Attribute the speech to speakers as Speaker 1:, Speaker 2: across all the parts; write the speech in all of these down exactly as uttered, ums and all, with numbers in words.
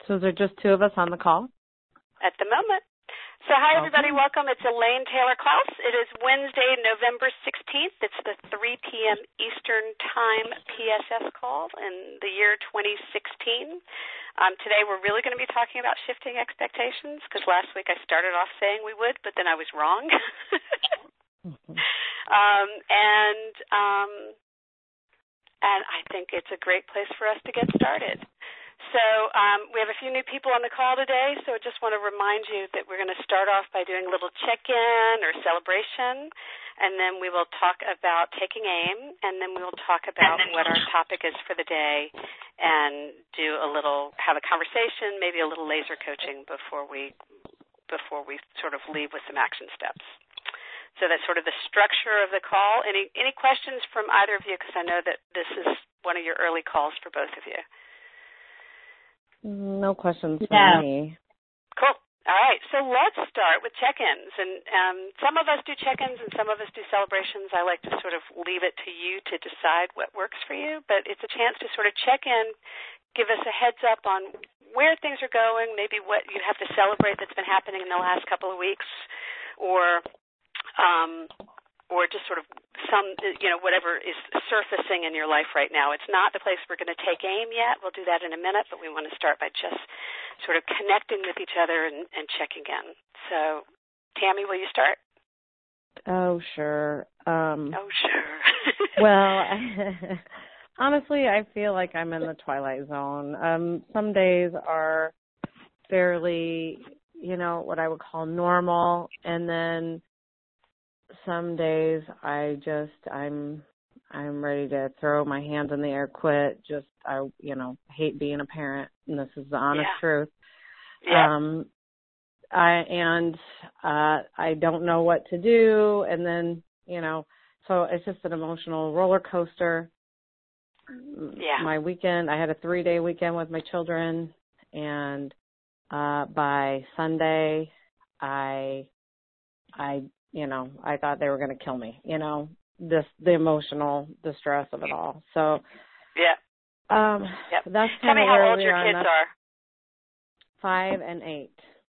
Speaker 1: So is there just two of us on the call?
Speaker 2: At the moment. So hi, everybody. Okay. Welcome. It's Elaine Taylor-Klaus. It is Wednesday, November sixteenth. It's the three p.m. Eastern Time P S S call in the year twenty sixteen. Um, today we're really going to be talking about shifting expectations because last week I started off saying we would, but then I was wrong. mm-hmm. um, and um, and I think it's a great place for us to get started. So um, we have a few new people on the call today, so I just want to remind you that we're going to start off by doing a little check-in or celebration, and then we will talk about taking aim, and then we will talk about what our topic is for the day and do a little, have a conversation, maybe a little laser coaching before we before we sort of leave with some action steps. So that's sort of the structure of the call. Any, any questions from either of you, because I know that this is one of your early calls for both of you.
Speaker 1: No questions for
Speaker 2: no.
Speaker 1: me.
Speaker 2: Cool. All right. So let's start with check-ins. And um, some of us do check-ins and some of us do celebrations. I like to sort of leave it to you to decide what works for you. But it's a chance to sort of check in, give us a heads up on where things are going, maybe what you have to celebrate that's been happening in the last couple of weeks, or um, or just sort of some, you know, whatever is surfacing in your life right now. It's not the place we're going to take aim yet. We'll do that in a minute, but we want to start by just sort of connecting with each other and, and checking in. So, Tammy, will you start?
Speaker 1: Oh, sure. Um,
Speaker 2: oh, sure.
Speaker 1: well, honestly, I feel like I'm in the twilight zone. Um, some days are fairly, you know, what I would call normal, and then some days I just, I'm, I'm ready to throw my hands in the air, quit. Just, I, you know, hate being a parent, and this is the honest
Speaker 2: yeah.
Speaker 1: truth.
Speaker 2: Yeah.
Speaker 1: Um, I, and, uh, I don't know what to do. And then, you know, so it's just an emotional roller coaster.
Speaker 2: Yeah.
Speaker 1: My weekend, I had a three day weekend with my children, and, uh, by Sunday, I, I, you know, I thought they were going to kill me, you know, this, the emotional distress of it all. So,
Speaker 2: yeah.
Speaker 1: Um,
Speaker 2: yep.
Speaker 1: that's
Speaker 2: Tell
Speaker 1: kind
Speaker 2: me
Speaker 1: of
Speaker 2: how
Speaker 1: where
Speaker 2: old
Speaker 1: we
Speaker 2: your
Speaker 1: are.
Speaker 2: kids are.
Speaker 1: Five and eight.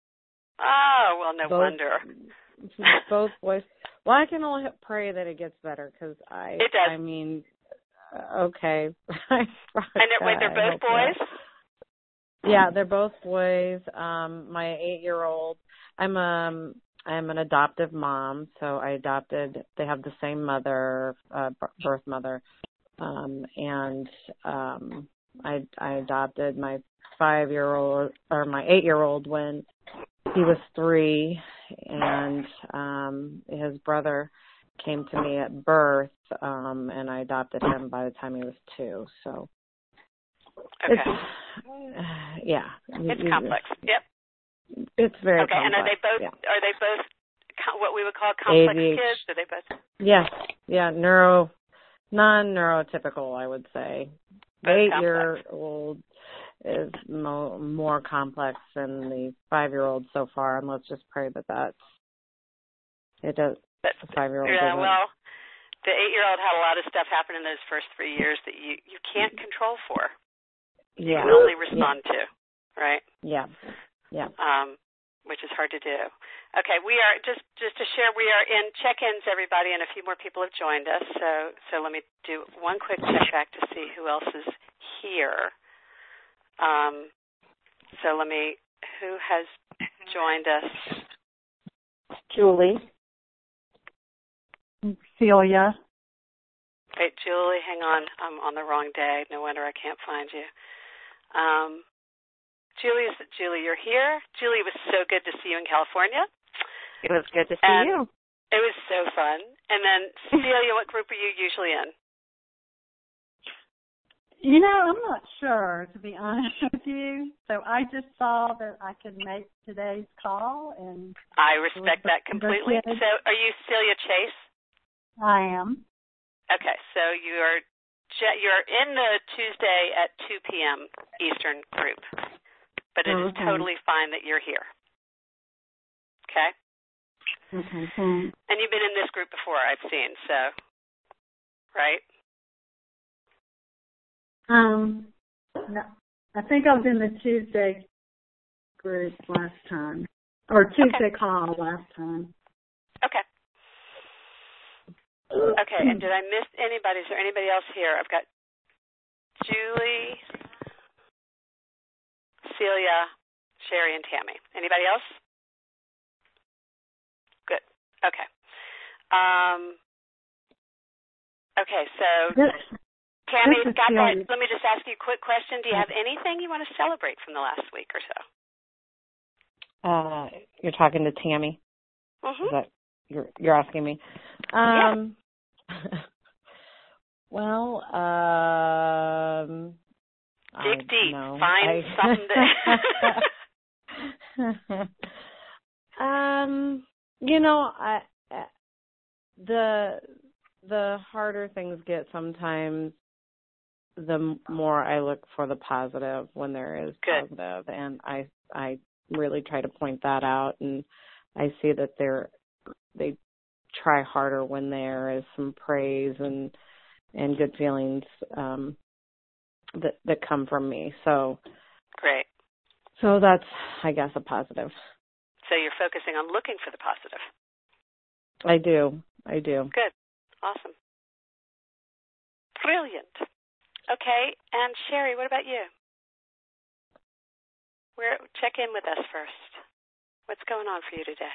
Speaker 2: Oh, well, no
Speaker 1: both,
Speaker 2: wonder.
Speaker 1: both boys. Well, I can only pray that it gets better because I,
Speaker 2: it does.
Speaker 1: I mean, uh, okay.
Speaker 2: and they're, wait, they're both boys?
Speaker 1: So. Yeah, they're both boys. Um, my eight-year-old, I'm um. I'm an adoptive mom, so I adopted, they have the same mother, uh, birth mother, um, and um, I, I adopted my five-year-old, or my eight-year-old when he was three, and um, his brother came to me at birth, um, and I adopted him by the time he was two, so.
Speaker 2: Okay.
Speaker 1: It's, uh, yeah.
Speaker 2: It's complex, yep.
Speaker 1: It's very
Speaker 2: okay.
Speaker 1: complex.
Speaker 2: And are they both?
Speaker 1: Yeah.
Speaker 2: Are they both what we would call complex
Speaker 1: A D H D.
Speaker 2: kids? Are they both?
Speaker 1: Yes. Yeah. Neuro, non-neurotypical, I would say. The eight-year-old is mo- more complex than the five-year-old so far, and let's just pray that that's it. Does
Speaker 2: but,
Speaker 1: the five-year-old?
Speaker 2: Yeah.
Speaker 1: Doesn't.
Speaker 2: Well, the eight-year-old had a lot of stuff happen in those first three years that you you can't control for. You
Speaker 1: yeah.
Speaker 2: can only respond
Speaker 1: yeah.
Speaker 2: to, right?
Speaker 1: Yeah. Yeah.
Speaker 2: Um, which is hard to do. Okay, we are, just, just to share, we are in check-ins, everybody, and a few more people have joined us. So, so let me do one quick check back to see who else is here. Um, so let me, who has joined us?
Speaker 3: Julie. Celia.
Speaker 2: Wait, Julie, hang on. I'm on the wrong day. No wonder I can't find you. Um, Julie, is, Julie, you're here. Julie, it was so good to see you in California.
Speaker 3: It was good to see
Speaker 2: and
Speaker 3: you.
Speaker 2: It was so fun. And then, Celia, what group are you usually in?
Speaker 3: You know, I'm not sure, to be honest with you. So I just saw that I could make today's call. and
Speaker 2: I respect that completely. So are you Celia Chase?
Speaker 3: I am.
Speaker 2: Okay, so you're, you're in the Tuesday at two p.m. Eastern group. But it is
Speaker 3: mm-hmm.
Speaker 2: totally fine that you're here. Okay?
Speaker 3: Mm-hmm.
Speaker 2: And you've been in this group before, I've seen, so, right?
Speaker 3: Um, no, I think I was in the Tuesday group last time, or Tuesday
Speaker 2: okay.
Speaker 3: call last time.
Speaker 2: Okay. Okay, and did I miss anybody? Is there anybody else here? I've got Julie, Celia, Sherry, and Tammy. Anybody else? Good. Okay. Um, okay, so Tammy, got that. Let me just ask you a quick question. Do you have anything you want to celebrate from the last week or so?
Speaker 1: Uh, you're talking to Tammy?
Speaker 2: Mm-hmm.
Speaker 1: Is that you're you're asking me? Um, yeah. Well, um,
Speaker 2: dig
Speaker 1: I,
Speaker 2: deep.
Speaker 1: no,
Speaker 2: Find
Speaker 1: I,
Speaker 2: something.
Speaker 1: That, um, you know, I the the harder things get sometimes, the more I look for the positive when there is
Speaker 2: Good.
Speaker 1: positive, and I I really try to point that out, and I see that they're they try harder when there is some praise and and good feelings um, that that come from me. So
Speaker 2: great.
Speaker 1: So that's, I guess, a positive.
Speaker 2: So you're focusing on looking for the positive.
Speaker 1: I do. I do.
Speaker 2: Good. Awesome. Brilliant. Okay, and Sherry, what about you? Where, check in with us first. What's going on for you today?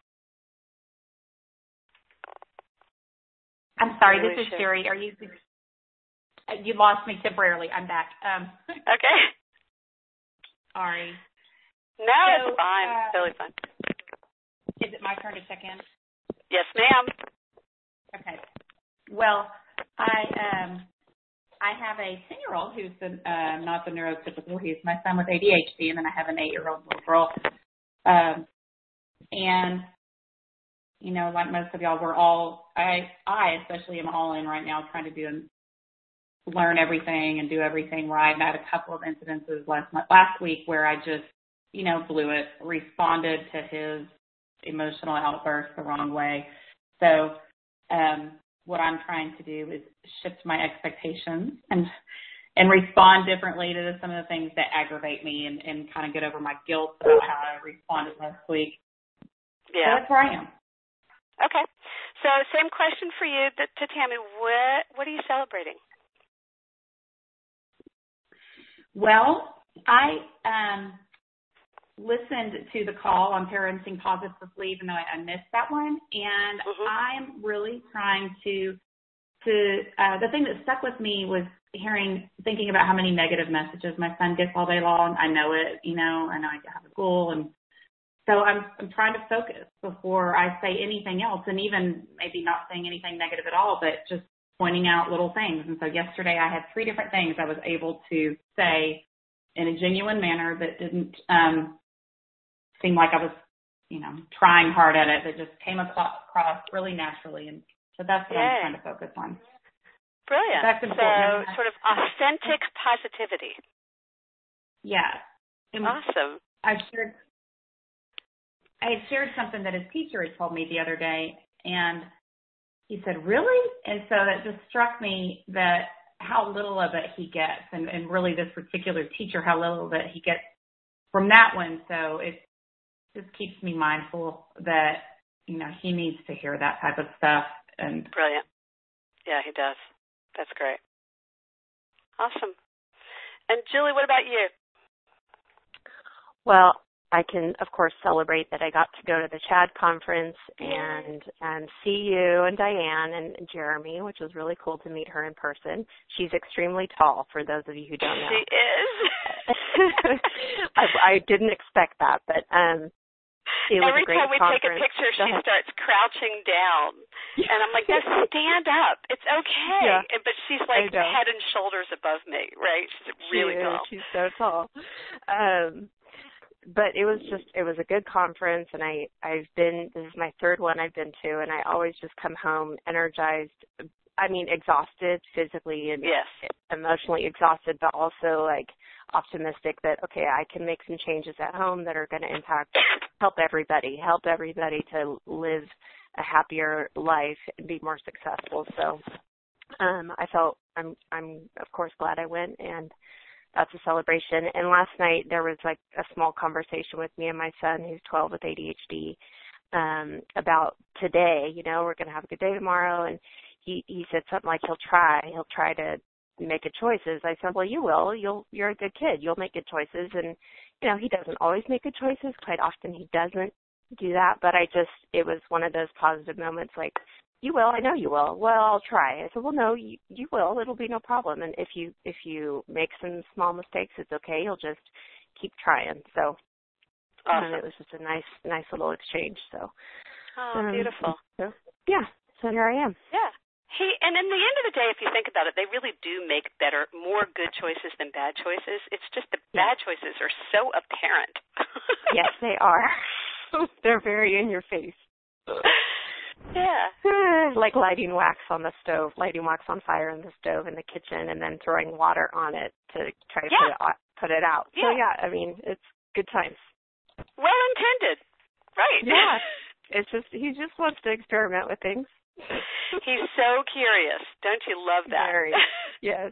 Speaker 4: I'm sorry, this is Sherry. Are you? You lost me temporarily. I'm back. Um,
Speaker 2: okay.
Speaker 4: Sorry.
Speaker 2: No,
Speaker 4: so,
Speaker 2: it's fine.
Speaker 4: Uh,
Speaker 2: totally fine.
Speaker 4: Is it my turn to check in?
Speaker 2: Yes, ma'am.
Speaker 4: Okay. Well, I um, I have a ten-year-old who's the, uh, not the neurotypical. He's my son with A D H D, and then I have an eight-year-old little girl. Um, and you know, like most of y'all, we're all, I, I especially am all in right now trying to do and learn everything and do everything right. And I had a couple of incidences last month, last week where I just, you know, blew it, responded to his emotional outburst the wrong way. So um, what I'm trying to do is shift my expectations and and respond differently to some of the things that aggravate me and, and kind of get over my guilt about how I responded last week.
Speaker 2: Yeah.
Speaker 4: So that's where I am.
Speaker 2: Okay. So same question for you to, to Tammy. What what are you celebrating?
Speaker 4: Well, I um, listened to the call on parenting positively, even though I, I missed that one, and
Speaker 2: mm-hmm.
Speaker 4: I'm really trying to to uh, the thing that stuck with me was hearing, thinking about how many negative messages my son gets all day long. I know it, you know, I know I have a goal, and so I'm I'm trying to focus before I say anything else, and even maybe not saying anything negative at all, but just pointing out little things. And so yesterday I had three different things I was able to say in a genuine manner that didn't um, seem like I was, you know, trying hard at it. That just came across really naturally, and so that's what
Speaker 2: Yay.
Speaker 4: I'm trying to focus on.
Speaker 2: Brilliant.
Speaker 4: That's important.
Speaker 2: So sort of authentic positivity.
Speaker 4: Yeah. And
Speaker 2: awesome.
Speaker 4: I shared. I had shared something that his teacher had told me the other day, and he said, really? And so that just struck me that how little of it he gets, and, and really this particular teacher, how little of it he gets from that one. So it just keeps me mindful that, you know, he needs to hear that type of stuff. And
Speaker 2: brilliant. Yeah, he does. That's great. Awesome. And Julie, what about you?
Speaker 5: Well, I can, of course, celebrate that I got to go to the CHAD conference and and see you and Diane and Jeremy, which was really cool to meet her in person. She's extremely tall, for those of you who don't know.
Speaker 2: She is.
Speaker 5: I, I didn't expect that, but um, it was
Speaker 2: Every
Speaker 5: a great
Speaker 2: time we
Speaker 5: conference.
Speaker 2: take a picture, she starts crouching down. And I'm like, just stand up. It's okay.
Speaker 5: Yeah,
Speaker 2: but she's like head and shoulders above me, right? She's really
Speaker 5: she
Speaker 2: tall.
Speaker 5: She's so tall. Um, but it was just, it was a good conference, and I, I've been, this is my third one I've been to, and I always just come home energized, I mean, exhausted physically and
Speaker 2: yes.
Speaker 5: emotionally exhausted, but also like optimistic that, okay, I can make some changes at home that are going to impact, help everybody, help everybody to live a happier life and be more successful. So um, I felt, I'm, I'm of course glad I went, and that's a celebration. And last night there was like a small conversation with me and my son, who's twelve with A D H D, um, about today. You know, we're going to have a good day tomorrow. And he, he said something like he'll try. He'll try to make good choices. I said, well, you will. You'll, you're a good kid. You'll make good choices. And, you know, he doesn't always make good choices. Quite often he doesn't do that. But I just, it was one of those positive moments like, you will. I know you will. Well, I'll try. I said, well, no, you, you will. It'll be no problem. And if you, if you make some small mistakes, it's okay. You'll just keep trying. So
Speaker 2: awesome.
Speaker 5: um, it was just a nice, nice little exchange. So,
Speaker 2: oh,
Speaker 5: um,
Speaker 2: beautiful.
Speaker 5: So, yeah. So here I am.
Speaker 2: Yeah. He, and in the end of the day, if you think about it, they really do make better, more good choices than bad choices. It's just the bad choices are so apparent.
Speaker 5: Yes, they are. They're very in your face.
Speaker 2: Yeah.
Speaker 5: Like lighting wax on the stove, lighting wax on fire in the stove in the kitchen, and then throwing water on it to try to
Speaker 2: yeah.
Speaker 5: put, it, put it out.
Speaker 2: Yeah.
Speaker 5: So, yeah, I mean, it's good times.
Speaker 2: Well intended. Right.
Speaker 5: Yeah. It's just, he just wants to experiment with things.
Speaker 2: He's so curious. Don't you love that?
Speaker 5: Very. Yes.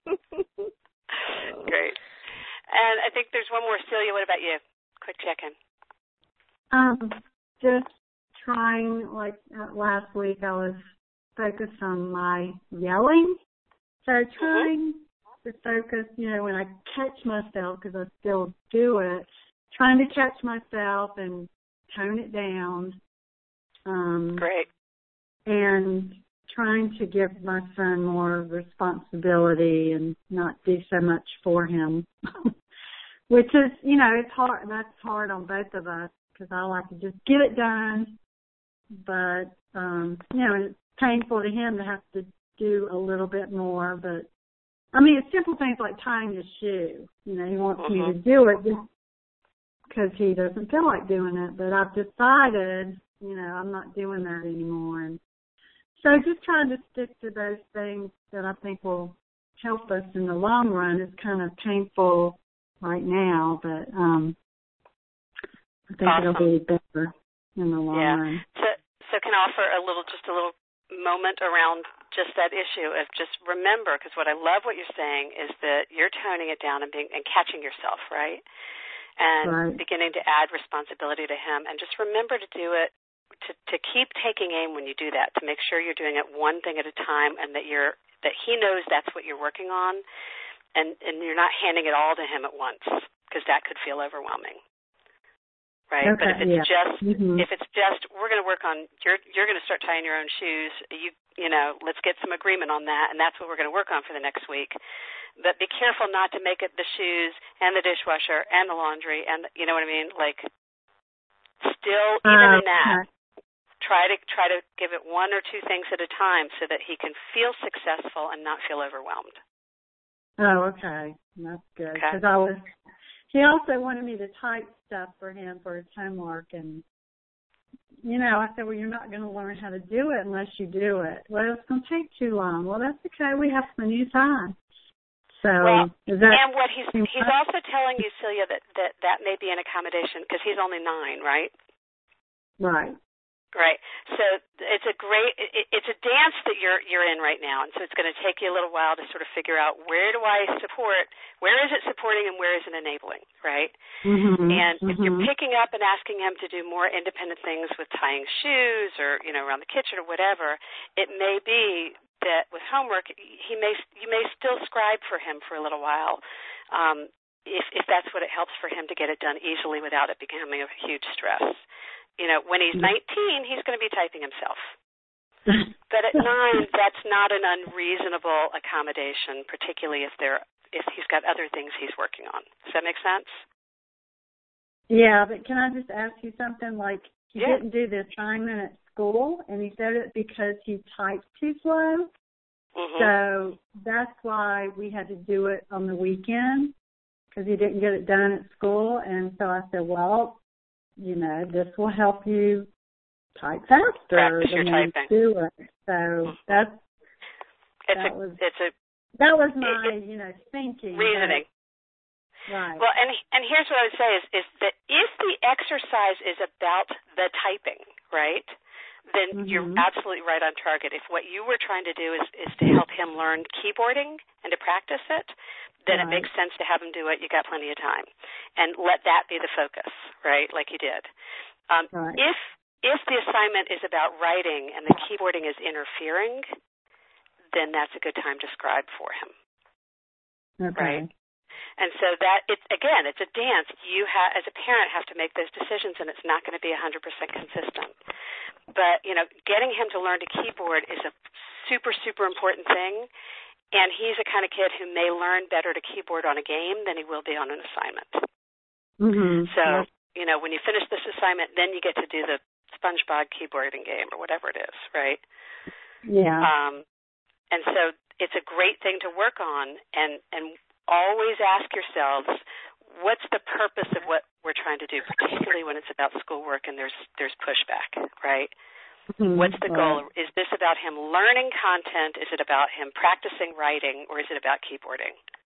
Speaker 2: Great. And I think there's one more. Celia, what about you? Quick check-in.
Speaker 3: Um, just trying, like uh, last week, I was focused on my yelling. So trying mm-hmm. to focus, you know, when I catch myself, because I still do it, trying to catch myself and tone it down. Um,
Speaker 2: Great.
Speaker 3: And trying to give my son more responsibility and not do so much for him, which is, you know, it's hard. That's hard on both of us because I like to just get it done. But, um, you know, it's painful to him to have to do a little bit more. But, I mean, it's simple things like tying his shoe. You know, he wants uh-huh. me to do it just because he doesn't feel like doing it. But I've decided, you know, I'm not doing that anymore. And so just trying to stick to those things that I think will help us in the long run is kind of painful right now, but um, I think
Speaker 2: awesome.
Speaker 3: it'll be better in the long
Speaker 2: yeah.
Speaker 3: run.
Speaker 2: So, so can I offer a little, just a little moment around just that issue of just remember, because what I love what you're saying is that you're toning it down and being and catching yourself, right? And
Speaker 3: right.
Speaker 2: beginning to add responsibility to him, and just remember to do it. To, to keep taking aim when you do that, to make sure you're doing it one thing at a time, and that you're that he knows that's what you're working on, and and you're not handing it all to him at once, because that could feel overwhelming, right?
Speaker 3: Okay,
Speaker 2: but if it's
Speaker 3: yeah.
Speaker 2: just
Speaker 3: mm-hmm.
Speaker 2: if it's just we're going to work on you're you're going to start tying your own shoes, you you know let's get some agreement on that, and that's what we're going to work on for the next week. But be careful not to make it the shoes and the dishwasher and the laundry and you know what I mean, like still even uh, in that. Okay. Try to try to give it one or two things at a time so that he can feel successful and not feel overwhelmed.
Speaker 3: Oh, okay. That's good. Because okay. I was, he also wanted me to type stuff for him for his homework. And, you know, I said, well, you're not going to learn how to do it unless you do it. Well, it's going to take too long. Well, that's okay. We have plenty of time. So,
Speaker 2: well,
Speaker 3: is that
Speaker 2: and what he's he's also telling you, Celia, that, that that may be an accommodation because he's only nine, right?
Speaker 3: Right.
Speaker 2: Right. So it's a great, it, it's a dance that you're you're in right now, and so it's going to take you a little while to sort of figure out where do I support, where is it supporting and where is it enabling, right?
Speaker 3: Mm-hmm.
Speaker 2: And
Speaker 3: mm-hmm.
Speaker 2: if you're picking up and asking him to do more independent things with tying shoes or, you know, around the kitchen or whatever, it may be that with homework, he may you may still scribe for him for a little while, um, if if that's what it helps for him to get it done easily without it becoming a huge stress. You know, when he's nineteen, he's going to be typing himself. But at nine, that's not an unreasonable accommodation, particularly if they're if he's got other things he's working on. Does that make sense?
Speaker 3: Yeah, but can I just ask you something? Like, he
Speaker 2: yeah.
Speaker 3: didn't do the assignment at school, and he said it because he typed too slow.
Speaker 2: Mm-hmm.
Speaker 3: So that's why we had to do it on the weekend, because he didn't get it done at school. And so I said, well, you know, this will help you type faster
Speaker 2: Practice your
Speaker 3: than
Speaker 2: typing.
Speaker 3: do it. So that's
Speaker 2: it's
Speaker 3: that
Speaker 2: a,
Speaker 3: was
Speaker 2: it's a
Speaker 3: that was my
Speaker 2: it,
Speaker 3: you know thinking
Speaker 2: reasoning.
Speaker 3: But, right.
Speaker 2: Well, and and here's what I would say is is that if the exercise is about the typing, right, then mm-hmm. you're absolutely right on target. If what you were trying to do is is to help him learn keyboarding and to practice it, then
Speaker 3: right.
Speaker 2: it makes sense to have him do it. You got plenty of time. And let that be the focus, right, like you did. Um,
Speaker 3: right.
Speaker 2: If if the assignment is about writing and the keyboarding is interfering, then that's a good time to scribe for him,
Speaker 3: Okay.
Speaker 2: right? And so that, it's, again, it's a dance. You ha- as a parent have to make those decisions, and it's not going to be one hundred percent consistent. But, you know, getting him to learn to keyboard is a super, super important thing. And he's the kind of kid who may learn better to keyboard on a game than he will be on an assignment.
Speaker 3: Mm-hmm.
Speaker 2: So,
Speaker 3: yep.
Speaker 2: you know, when you finish this assignment, then you get to do the SpongeBob keyboarding game or whatever it is, right?
Speaker 3: Yeah.
Speaker 2: Um, and so it's a great thing to work on. And, and always ask yourselves, what's the purpose of what we're trying to do, particularly when it's about schoolwork and there's there's pushback, right?
Speaker 3: Mm-hmm.
Speaker 2: What's the
Speaker 3: right.
Speaker 2: goal? Is this about him learning content? Is it about him practicing writing? Or is it about keyboarding?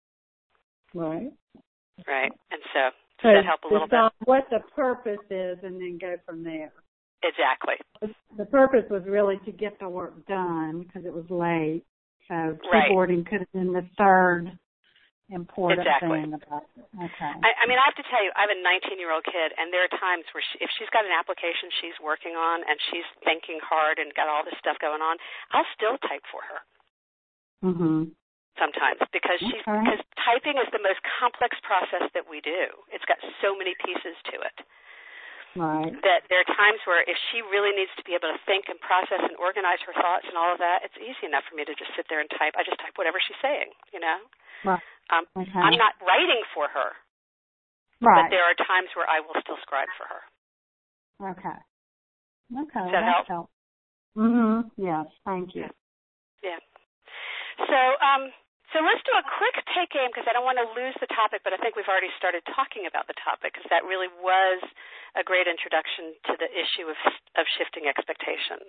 Speaker 3: Right.
Speaker 2: Right. And so, does
Speaker 3: so
Speaker 2: that help a little bit?
Speaker 3: What the purpose is and then go from there.
Speaker 2: Exactly.
Speaker 3: The purpose was really to get the work done because it was late. So
Speaker 2: right.
Speaker 3: keyboarding could have been the third important
Speaker 2: exactly.
Speaker 3: thing about it. Okay.
Speaker 2: I, I mean, I have to tell you, I have a nineteen-year-old kid, and there are times where she, if she's got an application she's working on and she's thinking hard and got all this stuff going on, I'll still type for her.
Speaker 3: Mm-hmm.
Speaker 2: Sometimes because she's
Speaker 3: okay.
Speaker 2: because typing is the most complex process that we do. It's got so many pieces to it.
Speaker 3: Right.
Speaker 2: That there are times where if she really needs to be able to think and process and organize her thoughts and all of that, it's easy enough for me to just sit there and type. I just type whatever she's saying, you know.
Speaker 3: Right.
Speaker 2: Um,
Speaker 3: okay.
Speaker 2: I'm not writing for her,
Speaker 3: right.
Speaker 2: but there are times where I will still scribe for her.
Speaker 3: Okay. Okay.
Speaker 2: Does that help?
Speaker 3: help? Mm-hmm. Yes. Thank you.
Speaker 2: Yeah. So, um, so let's do a quick take aim because I don't want to lose the topic, but I think we've already started talking about the topic because that really was a great introduction to the issue of of shifting expectations.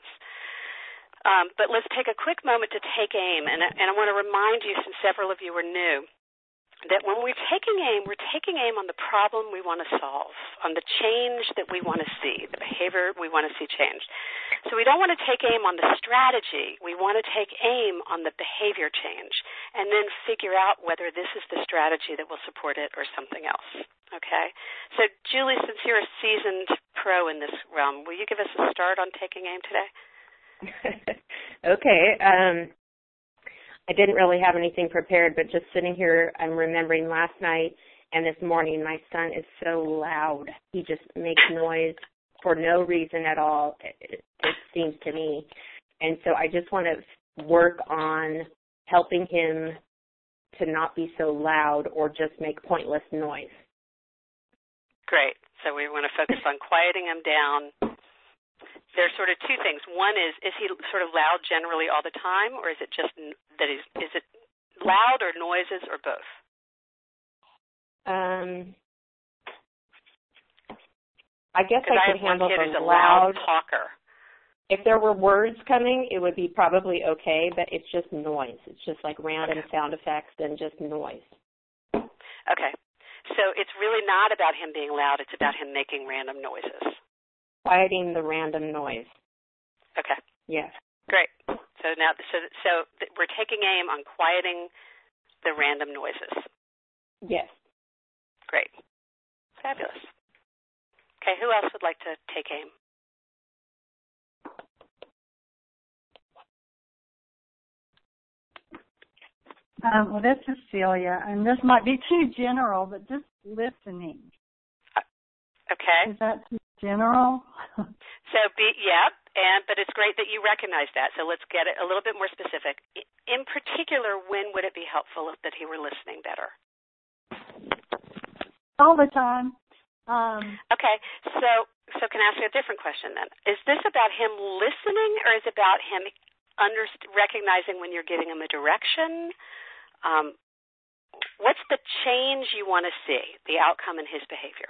Speaker 2: Um, but let's take a quick moment to take aim, and, and I want to remind you, since several of you are new, that when we're taking aim, we're taking aim on the problem we want to solve, on the change that we want to see, the behavior we want to see changed. So we don't want to take aim on the strategy. We want to take aim on the behavior change and then figure out whether this is the strategy that will support it or something else. Okay? So, Julie, since you're a seasoned pro in this realm, will you give us a start on taking aim today?
Speaker 5: Okay. Um, I didn't really have anything prepared, but just sitting here, I'm remembering last night and this morning, my son is so loud. He just makes noise for no reason at all, it, it seems to me. And so I just want to work on helping him to not be so loud or just make pointless noise.
Speaker 2: Great. So we want to focus on quieting him down. There's sort of two things. One is, is he sort of loud generally all the time, or is it just that he's, is it loud or noises or both?
Speaker 5: Um, I guess I
Speaker 2: I
Speaker 5: could handle
Speaker 2: one kid
Speaker 5: the
Speaker 2: who's a
Speaker 5: loud.
Speaker 2: loud talker.
Speaker 5: If there were words coming, it would be probably okay, but it's just noise. It's just like random
Speaker 2: okay.
Speaker 5: sound effects and just noise.
Speaker 2: Okay. So it's really not about him being loud. It's about him making random noises.
Speaker 5: Quieting the random noise.
Speaker 2: Okay.
Speaker 5: Yes.
Speaker 2: Great. So now, so so we're taking aim on quieting the random noises.
Speaker 5: Yes.
Speaker 2: Great. Fabulous. Okay. Who else would like to take aim?
Speaker 3: Um, well, this is Celia, and this might be too general, but just listening.
Speaker 2: Uh, okay.
Speaker 3: Is that too general?
Speaker 2: So, be, yeah, and but it's great that you recognize that. So let's get it a little bit more specific. In particular, when would it be helpful that he were listening better?
Speaker 3: All the time. Um,
Speaker 2: okay. So, so can I ask you a different question then? Is this about him listening, or is it about him under, recognizing when you're giving him a direction? Um, what's the change you want to see, the outcome in his behavior?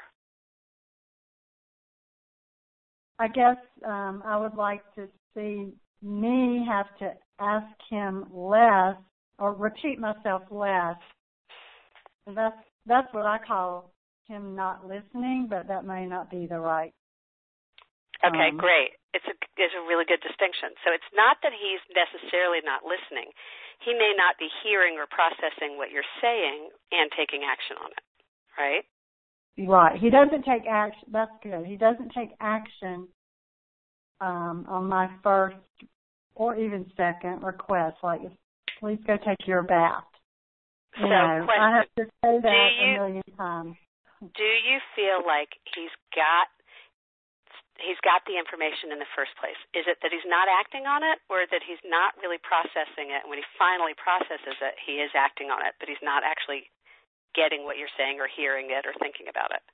Speaker 3: I guess um, I would like to see me have to ask him less or repeat myself less. And that's that's what I call him not listening, but that may not be the right.
Speaker 2: Okay,
Speaker 3: um,
Speaker 2: great. It's a it's a really good distinction. So it's not that he's necessarily not listening. he may not be hearing or processing what you're saying and taking action on it, right?
Speaker 3: Right. He doesn't take action. That's good. He doesn't take action um, on my first or even second request, like, please go take your bath. You
Speaker 2: so,
Speaker 3: know,
Speaker 2: question,
Speaker 3: I have to say that
Speaker 2: you,
Speaker 3: a million times.
Speaker 2: Do you feel like he's got he's got the information in the first place? Is it that he's not acting on it, or that he's not really processing it, and when he finally processes it, he is acting on it, but he's not actually getting what you're saying or hearing it or thinking about it?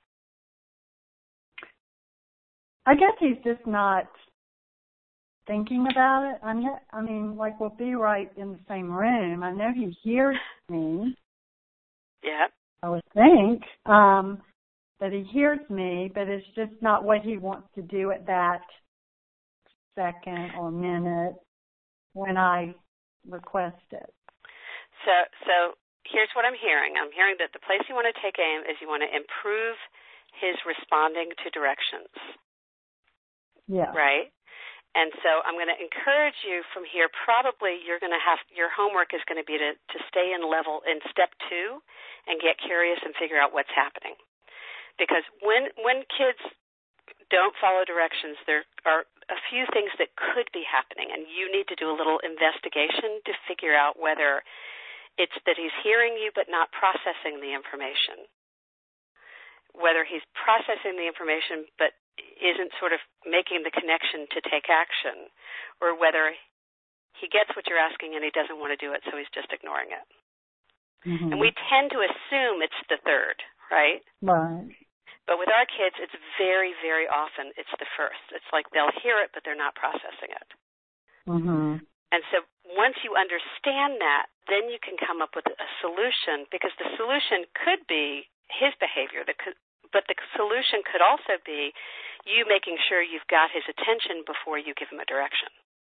Speaker 3: I guess he's just not thinking about it. I'm not, I mean, like, we'll be right in the same room. I know he hears me.
Speaker 2: Yeah.
Speaker 3: I would think um, that he hears me, but it's just not what he wants to do at that second or minute when I request it.
Speaker 2: So, so here's what I'm hearing. I'm hearing that the place you want to take aim is you want to improve his responding to directions.
Speaker 3: Yeah.
Speaker 2: Right? And so I'm going to encourage you from here. Probably you're going to have, your homework is going to be to, to stay in level, in step two, and get curious and figure out what's happening. Because when, when kids don't follow directions, there are a few things that could be happening, and you need to do a little investigation to figure out whether it's that he's hearing you but not processing the information, whether he's processing the information but isn't sort of making the connection to take action, or whether he gets what you're asking and he doesn't want to do it, so he's just ignoring it.
Speaker 3: Mm-hmm.
Speaker 2: And we tend to assume it's the third, right?
Speaker 3: Right.
Speaker 2: But with our kids, it's very, very often it's the first. It's like they'll hear it, but they're not processing it.
Speaker 3: Mm-hmm.
Speaker 2: And so once you understand that, then you can come up with a solution, because the solution could be his behavior, that could, but the solution could also be you making sure you've got his attention before you give him a direction.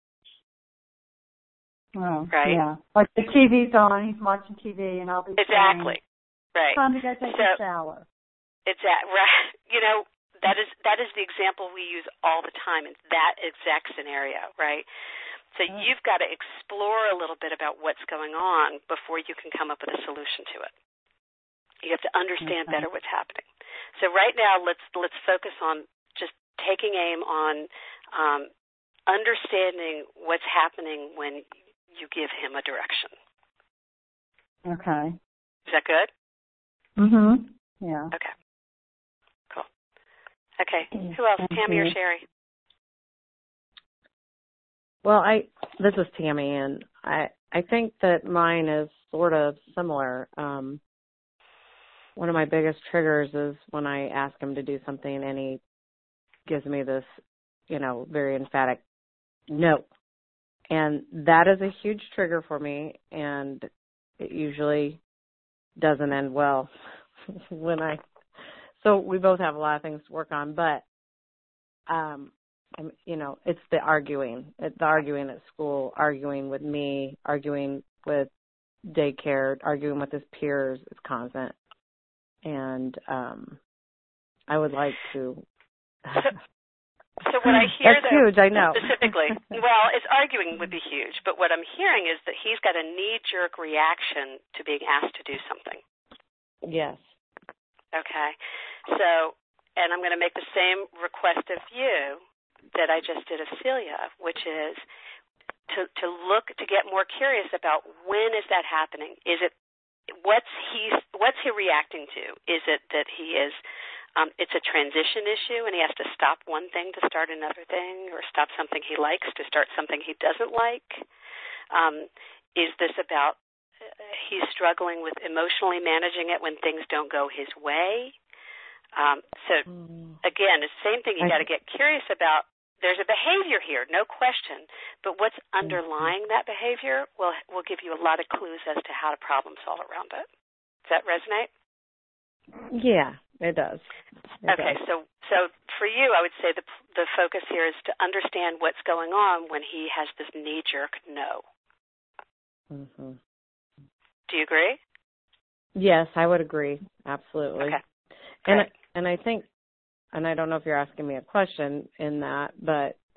Speaker 3: Oh,
Speaker 2: right?
Speaker 3: Yeah. Like the T V's on, he's watching T V, and I'll be
Speaker 2: exactly
Speaker 3: saying,
Speaker 2: right.
Speaker 3: Time to go take
Speaker 2: so,
Speaker 3: a shower.
Speaker 2: It's at, right. You know, that is that is the example we use all the time in that exact scenario, right? So oh. you've got to explore a little bit about what's going on before you can come up with a solution to it. You have to understand okay. better what's happening. So right now, let's let's focus on just taking aim on um, understanding what's happening when you give him a direction.
Speaker 3: Okay.
Speaker 2: Is that good?
Speaker 3: Mm-hmm. Yeah.
Speaker 2: Okay. Cool. Okay. Who else?
Speaker 3: Thank
Speaker 2: Tammy
Speaker 3: you.
Speaker 2: or Sherry?
Speaker 1: Well, I this is Tammy, and I I think that mine is sort of similar. Um, one of my biggest triggers is when I ask him to do something and he gives me this, you know, very emphatic no. And that is a huge trigger for me, and it usually doesn't end well when I, so we both have a lot of things to work on, but, um, I'm, you know, it's the arguing, it's the arguing at school, arguing with me, arguing with daycare, arguing with his peers. It's constant. And um, I would like to.
Speaker 2: So what I hear,
Speaker 1: That's
Speaker 2: though,
Speaker 1: huge, I know.
Speaker 2: specifically, well, it's arguing would be huge, but what I'm hearing is that he's got a knee-jerk reaction to being asked to do something.
Speaker 1: Yes.
Speaker 2: Okay. So, and I'm going to make the same request of you that I just did of Celia, which is to, to look, to get more curious about when is that happening? Is it, what's he, what's he reacting to? Is it that he is, um, it's a transition issue and he has to stop one thing to start another thing, or stop something he likes to start something he doesn't like? Um, is this about uh, he's struggling with emotionally managing it when things don't go his way? Um, so, again, the same thing you got to get curious about. There's a behavior here, no question, but what's underlying that behavior will will give you a lot of clues as to how to problem solve around it. Does that resonate?
Speaker 1: Yeah, it does. It
Speaker 2: okay,
Speaker 1: does.
Speaker 2: so so for you, I would say the the focus here is to understand what's going on when he has this knee-jerk no.
Speaker 1: Mm-hmm.
Speaker 2: Do you agree?
Speaker 1: Yes, I would agree. Absolutely.
Speaker 2: Okay.
Speaker 1: And I, and I think, and I don't know if you're asking me a question in that, but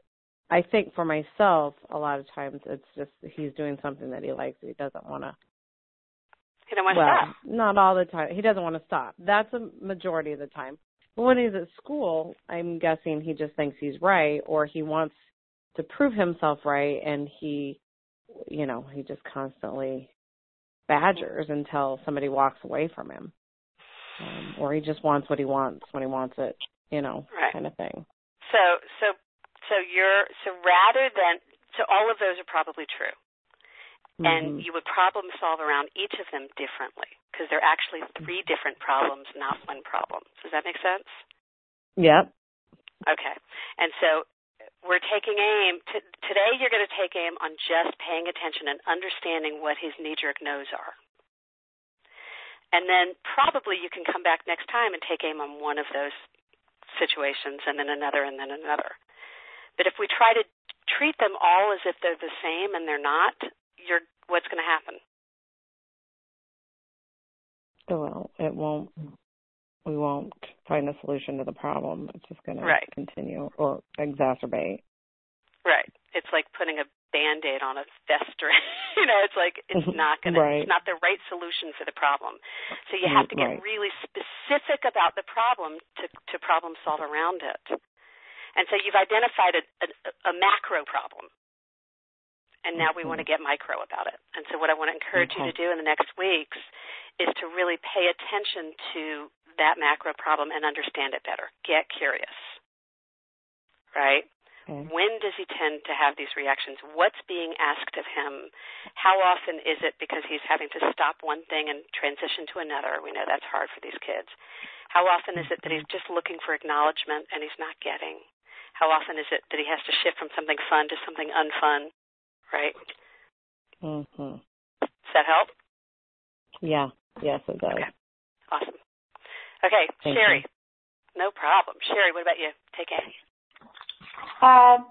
Speaker 1: I think for myself, a lot of times it's just he's doing something that he likes. He doesn't want to.
Speaker 2: He doesn't want to
Speaker 1: well,
Speaker 2: stop.
Speaker 1: Not all the time. He doesn't want to stop. That's a majority of the time. But when he's at school, I'm guessing he just thinks he's right, or he wants to prove himself right, and he, you know, he just constantly badgers until somebody walks away from him. Um, or he just wants what he wants when he wants it, you know,
Speaker 2: right.
Speaker 1: kind of thing.
Speaker 2: So, so, so you're, so rather than, so all of those are probably true. Mm-hmm. And you would problem solve around each of them differently because they're actually three different problems, not one problem. Does that make sense?
Speaker 1: Yep.
Speaker 2: Okay. And so we're taking aim, to, today you're going to take aim on just paying attention and understanding what his knee-jerk no's are. And then probably you can come back next time and take aim on one of those situations and then another and then another. But if we try to treat them all as if they're the same and they're not, you're, what's going to happen?
Speaker 1: Well, it won't, we won't find a solution to the problem. It's just going
Speaker 2: right.
Speaker 1: to continue or exacerbate.
Speaker 2: Right. It's like putting a Band-Aid on a fester. You know, it's like it's not going
Speaker 1: right.
Speaker 2: to, it's not the right solution for the problem. So you have to get
Speaker 1: right.
Speaker 2: really specific about the problem to, to problem solve around it. And so you've identified a, a, a macro problem. And now we want to get micro about it. And so what I want to encourage okay. you to do in the next weeks is to really pay attention to that macro problem and understand it better. Get curious, right? Okay. When does he tend to have these reactions? What's being asked of him? How often is it because he's having to stop one thing and transition to another? We know that's hard for these kids. How often is it that he's just looking for acknowledgement and he's not getting? How often is it that he has to shift from something fun to something unfun? Right?
Speaker 1: Mm-hmm.
Speaker 2: Does that help?
Speaker 1: Yeah. Yes, it does.
Speaker 2: Okay. Awesome. Okay, Thank Sherry. You. No problem. Sherry, what about you? Take it.
Speaker 4: Um,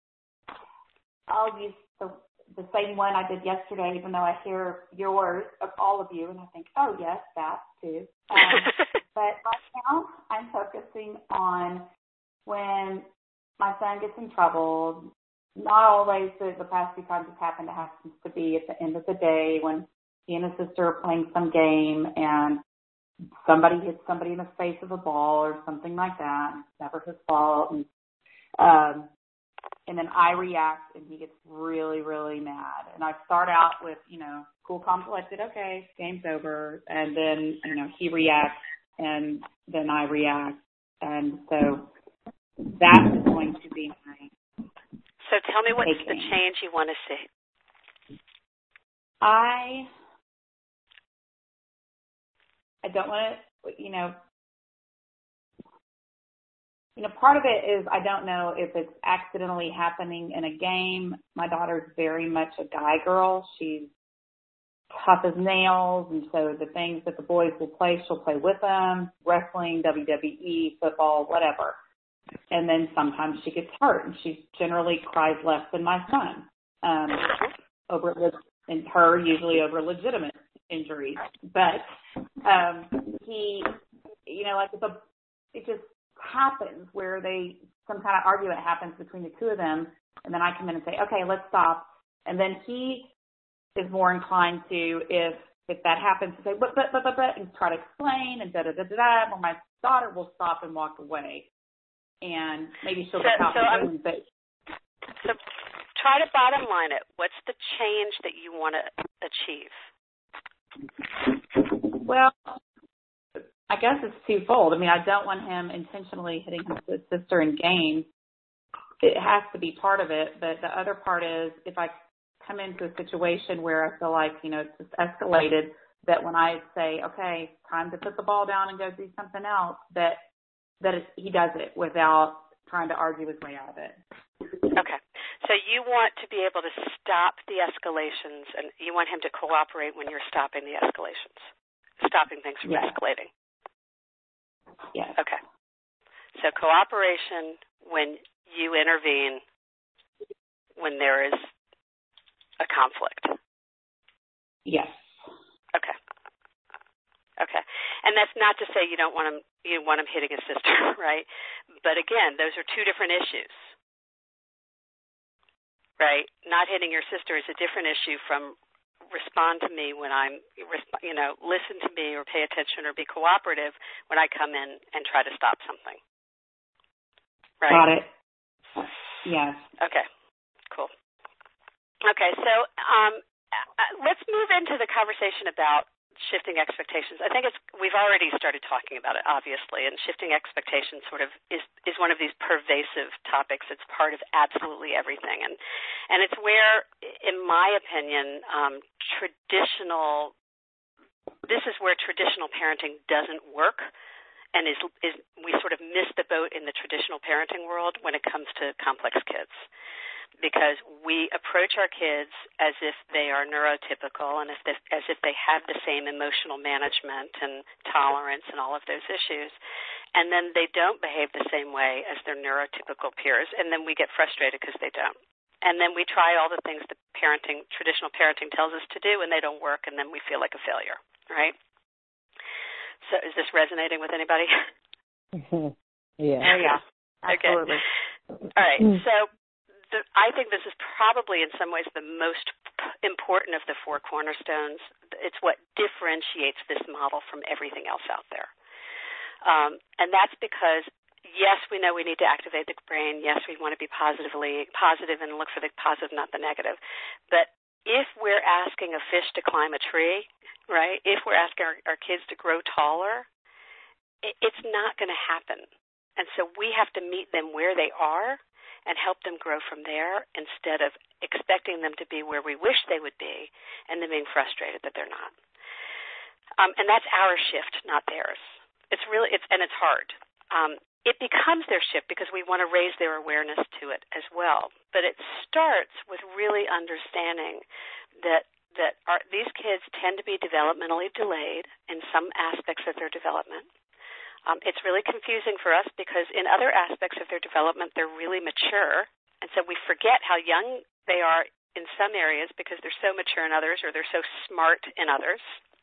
Speaker 4: I'll use the, the same one I did yesterday, even though I hear yours of all of you, and I think, oh, yes, that too. Um, but right now I'm focusing on when my son gets in trouble. Not always, the, the past few times it's happened, it happens to be at the end of the day when he and his sister are playing some game and somebody hits somebody in the face with a ball or something like that. It's never his fault. And, um, and then I react and he gets really, really mad. And I start out with, you know, cool, calm, collected, okay, game's over. And then, you know, he reacts and then I react. And so that is going to be my
Speaker 2: So tell me what's
Speaker 4: taking.
Speaker 2: the change you want to see?
Speaker 4: I I don't want to, you know, you know, part of it is I don't know if it's accidentally happening in a game. My daughter's very much a guy girl. She's tough as nails, and so the things that the boys will play, she'll play with them, wrestling, W W E, football, whatever. And then sometimes she gets hurt, and she generally cries less than my son, um, over and her usually over legitimate injuries. But um, he, you know, like it's a, it just happens where they some kind of argument happens between the two of them, and then I come in and say, okay, let's stop. And then he is more inclined to, if if that happens, to say but but but but, but and try to explain and da da da da da. Or my daughter will stop and walk away. And maybe she'll
Speaker 2: so,
Speaker 4: get out
Speaker 2: so
Speaker 4: the room, but
Speaker 2: so try to bottom line it. What's the change that you want to achieve?
Speaker 4: Well, I guess it's twofold. I mean, I don't want him intentionally hitting his sister in games. It has to be part of it, but the other part is if I come into a situation where I feel like, you know, it's just escalated, that when I say, okay, time to put the ball down and go do something else, that that it's, he does it without trying to argue his way out of it.
Speaker 2: Okay. So you want to be able to stop the escalations, and you want him to cooperate when you're stopping the escalations, stopping things from
Speaker 4: yes.
Speaker 2: escalating.
Speaker 4: Yes.
Speaker 2: Okay. So cooperation when you intervene when there is a conflict.
Speaker 4: Yes.
Speaker 2: Okay. Okay. And that's not to say you don't want him, you want him hitting his sister, right? But again, those are two different issues. right? Not hitting your sister is a different issue from respond to me when I'm, you know, listen to me or pay attention or be cooperative when I come in and try to stop something. Right?
Speaker 4: Got it. Yes.
Speaker 2: Okay, cool. Okay, so um, let's move into the conversation about shifting expectations. I think it's we've already started talking about it, obviously, and shifting expectations sort of is, is one of these pervasive topics. It's part of absolutely everything, and and it's where, in my opinion, um, traditional this is where traditional parenting doesn't work, and is is we sort of miss the boat in the traditional parenting world when it comes to complex kids. Because we approach our kids as if they are neurotypical and as if, as if they have the same emotional management and tolerance and all of those issues, and then they don't behave the same way as their neurotypical peers, and then we get frustrated because they don't. And then we try all the things that parenting, traditional parenting tells us to do, and they don't work, and then we feel like a failure, right? So is this resonating with anybody?
Speaker 1: Yeah.
Speaker 5: Oh, yeah. Absolutely.
Speaker 2: Okay. All right. So The, I think this is probably in some ways the most important of the four cornerstones. It's what differentiates this model from everything else out there. Um, and that's because, yes, we know we need to activate the brain. Yes, we want to be positively positive and look for the positive, not the negative. But if we're asking a fish to climb a tree, right, if we're asking our, our kids to grow taller, it, it's not going to happen. And so we have to meet them where they are and help them grow from there instead of expecting them to be where we wish they would be and then being frustrated that they're not. Um, and that's our shift, not theirs. It's really, it's and it's hard. Um, it becomes their shift because we want to raise their awareness to it as well. But it starts with really understanding that that our, these kids tend to be developmentally delayed in some aspects of their development. Um, it's really confusing for us because in other aspects of their development, they're really mature. And so we forget how young they are in some areas because they're so mature in others or they're so smart in others.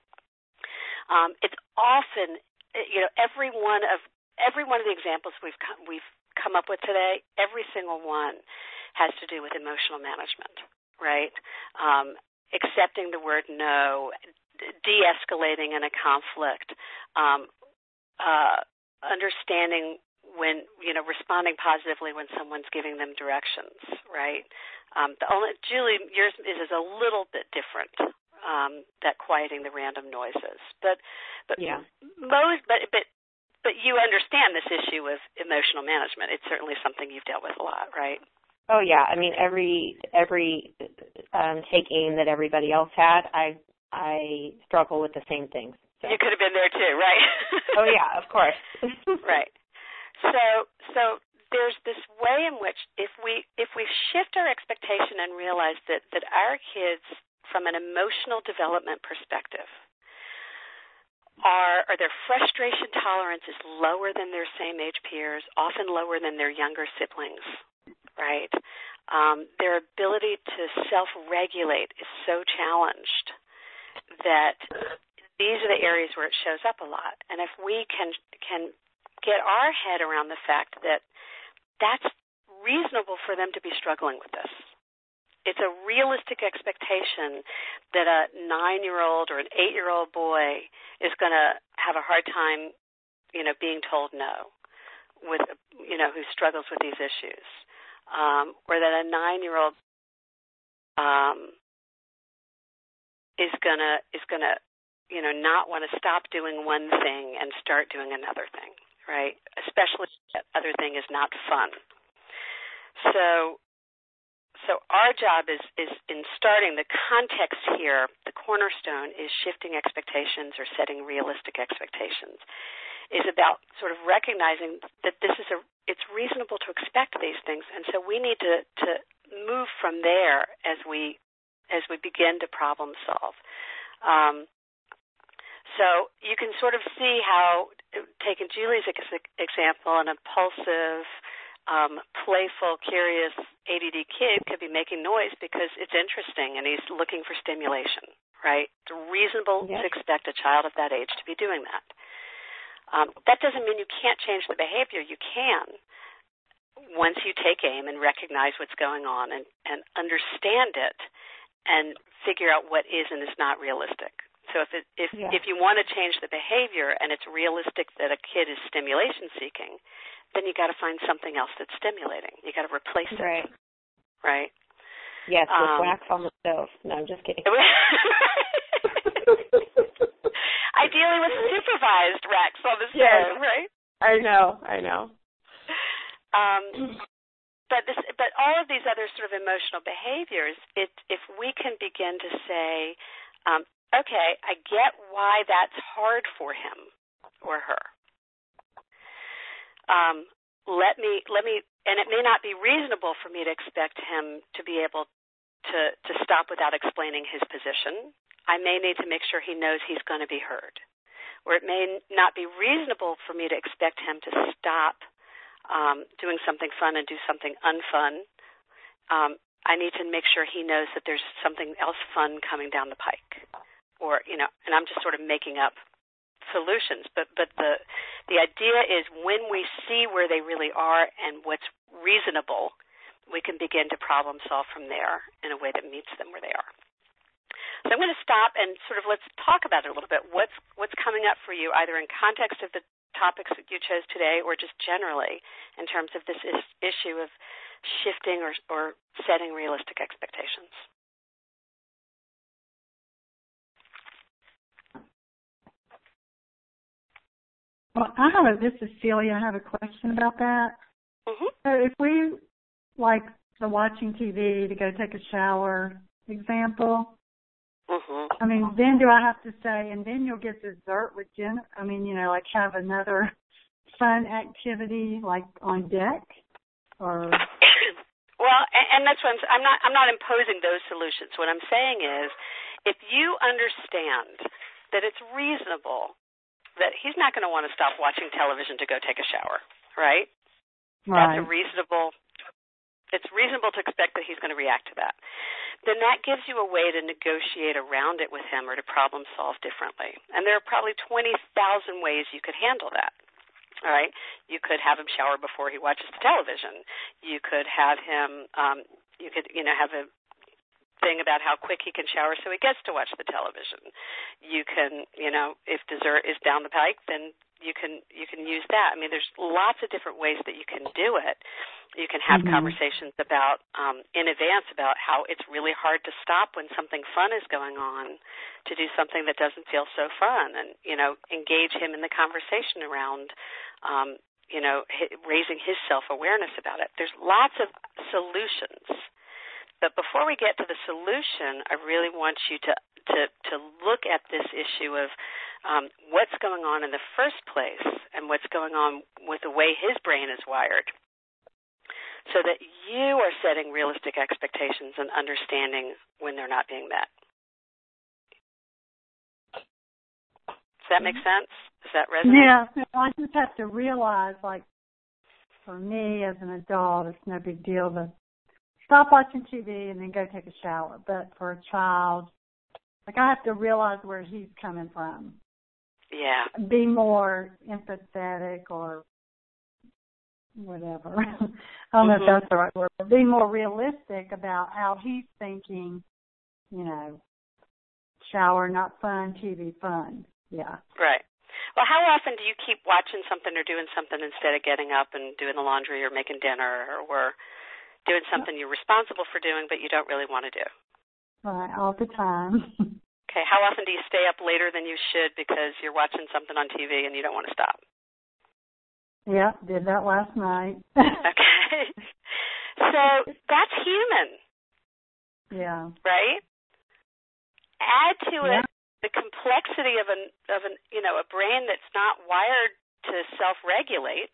Speaker 2: Um, it's often, you know, every one of every one of the examples we've come, we've come up with today, every single one has to do with emotional management, right? Um, accepting the word no, de-escalating in a conflict, um, Uh, understanding when, you know, responding positively when someone's giving them directions, right? Um, the only, Julie, yours is, is a little bit different, um, that quieting the random noises. But, but
Speaker 5: yeah.
Speaker 2: most, but, but, but you understand this issue of emotional management. It's certainly something you've dealt with a lot, right?
Speaker 5: Oh, yeah. I mean, every, every, um, take aim that everybody else had, I, I struggle with the same things. So.
Speaker 2: You could have been there too, right?
Speaker 5: Oh yeah, of course.
Speaker 2: Right. So, so there's this way in which if we if we shift our expectation and realize that that our kids, from an emotional development perspective, are or their frustration tolerance is lower than their same age peers, often lower than their younger siblings, right? Um, their ability to self-regulate is so challenged that these are the areas where it shows up a lot. And if we can can get our head around the fact that that's reasonable for them to be struggling with this. It's a realistic expectation that a nine-year-old or an eight-year-old boy is going to have a hard time, you know, being told no, with, you know, who struggles with these issues, um, or that a nine-year-old um, is gonna is gonna you know, not want to stop doing one thing and start doing another thing, right? Especially if that other thing is not fun. So, so our job is, is in starting the context here, the cornerstone is shifting expectations or setting realistic expectations, is about sort of recognizing that this is a, it's reasonable to expect these things. And so we need to, to move from there as we, as we begin to problem solve. Um, So you can sort of see how, taking Julie's ex- example, an impulsive, um, playful, curious A D D kid could be making noise because it's interesting and he's looking for stimulation, right? It's reasonable yes. to expect a child of that age to be doing that. Um, that doesn't mean you can't change the behavior. You can. once you take aim and recognize what's going on and, and understand it and figure out what is and is not realistic. So if it, if yeah. if you want to change the behavior and it's realistic that a kid is stimulation seeking, then you got to find something else that's stimulating. You got to replace it.
Speaker 5: Right.
Speaker 2: Right.
Speaker 5: Yes, with
Speaker 2: um,
Speaker 5: wax on the stove. No, I'm just kidding.
Speaker 2: Ideally with supervised wax on the stove,
Speaker 5: yes.
Speaker 2: right?
Speaker 5: I know, I know.
Speaker 2: Um, but this, but all of these other sort of emotional behaviors, it, if we can begin to say, um, okay, I get why that's hard for him or her. Um, let me, let me, and it may not be reasonable for me to expect him to be able to, to stop without explaining his position. I may need to make sure he knows he's going to be heard. Or it may not be reasonable for me to expect him to stop um, doing something fun and do something unfun. Um, I need to make sure he knows that there's something else fun coming down the pike. Or, you know, and I'm just sort of making up solutions. But but the the idea is when we see where they really are and what's reasonable, we can begin to problem solve from there in a way that meets them where they are. So I'm going to stop and sort of let's talk about it a little bit. What's what's coming up for you, either in context of the topics that you chose today or just generally in terms of this is, issue of shifting or, or setting realistic expectations?
Speaker 3: Well, I have a, this is Celia. I have a question about that.
Speaker 2: Mm-hmm.
Speaker 3: So if we, like the watching T V to go take a shower example,
Speaker 2: mm-hmm.
Speaker 3: I mean, then do I have to say, and then you'll get dessert with Jen? I mean, you know, like have another fun activity like on deck? Or
Speaker 2: well, and, and that's what I'm, I'm not. I'm not imposing those solutions. What I'm saying is, if you understand that it's reasonable that he's not going to want to stop watching television to go take a shower, right?
Speaker 3: Right.
Speaker 2: That's a reasonable, it's reasonable to expect that he's going to react to that. Then that gives you a way to negotiate around it with him or to problem solve differently. And there are probably twenty thousand ways you could handle that, all right? You could have him shower before he watches the television. You could have him, um, you could, you know, have a thing about how quick he can shower so he gets to watch the television. You can, you know, if dessert is down the pike, then you can you can use that. I mean, there's lots of different ways that you can do it. You can have mm-hmm. conversations about um, in advance about how it's really hard to stop when something fun is going on to do something that doesn't feel so fun, and you know, engage him in the conversation around, um, you know, raising his self-awareness about it. There's lots of solutions. But before we get to the solution, I really want you to, to, to look at this issue of um, what's going on in the first place and what's going on with the way his brain is wired so that you are setting realistic expectations and understanding when they're not being met. Does that make sense? Does that resonate?
Speaker 3: Yeah. I just have to realize, like, for me as an adult, it's no big deal to stop watching T V and then go take a shower. But for a child, like I have to realize where he's coming from.
Speaker 2: Yeah.
Speaker 3: Be more empathetic or whatever. I don't mm-hmm. know if that's the right word. But be more realistic about how he's thinking, you know, shower not fun, T V fun. Yeah.
Speaker 2: Right. Well, how often do you keep watching something or doing something instead of getting up and doing the laundry or making dinner or doing something you're responsible for doing but you don't really want to do?
Speaker 3: Right, all the time.
Speaker 2: Okay, how often do you stay up later than you should because you're watching something on T V and you don't want to stop?
Speaker 3: Yeah, did that last night.
Speaker 2: Okay. So that's human.
Speaker 3: Yeah.
Speaker 2: Right? Add to
Speaker 3: yeah.
Speaker 2: it the complexity of an of an you know, a brain that's not wired to self-regulate.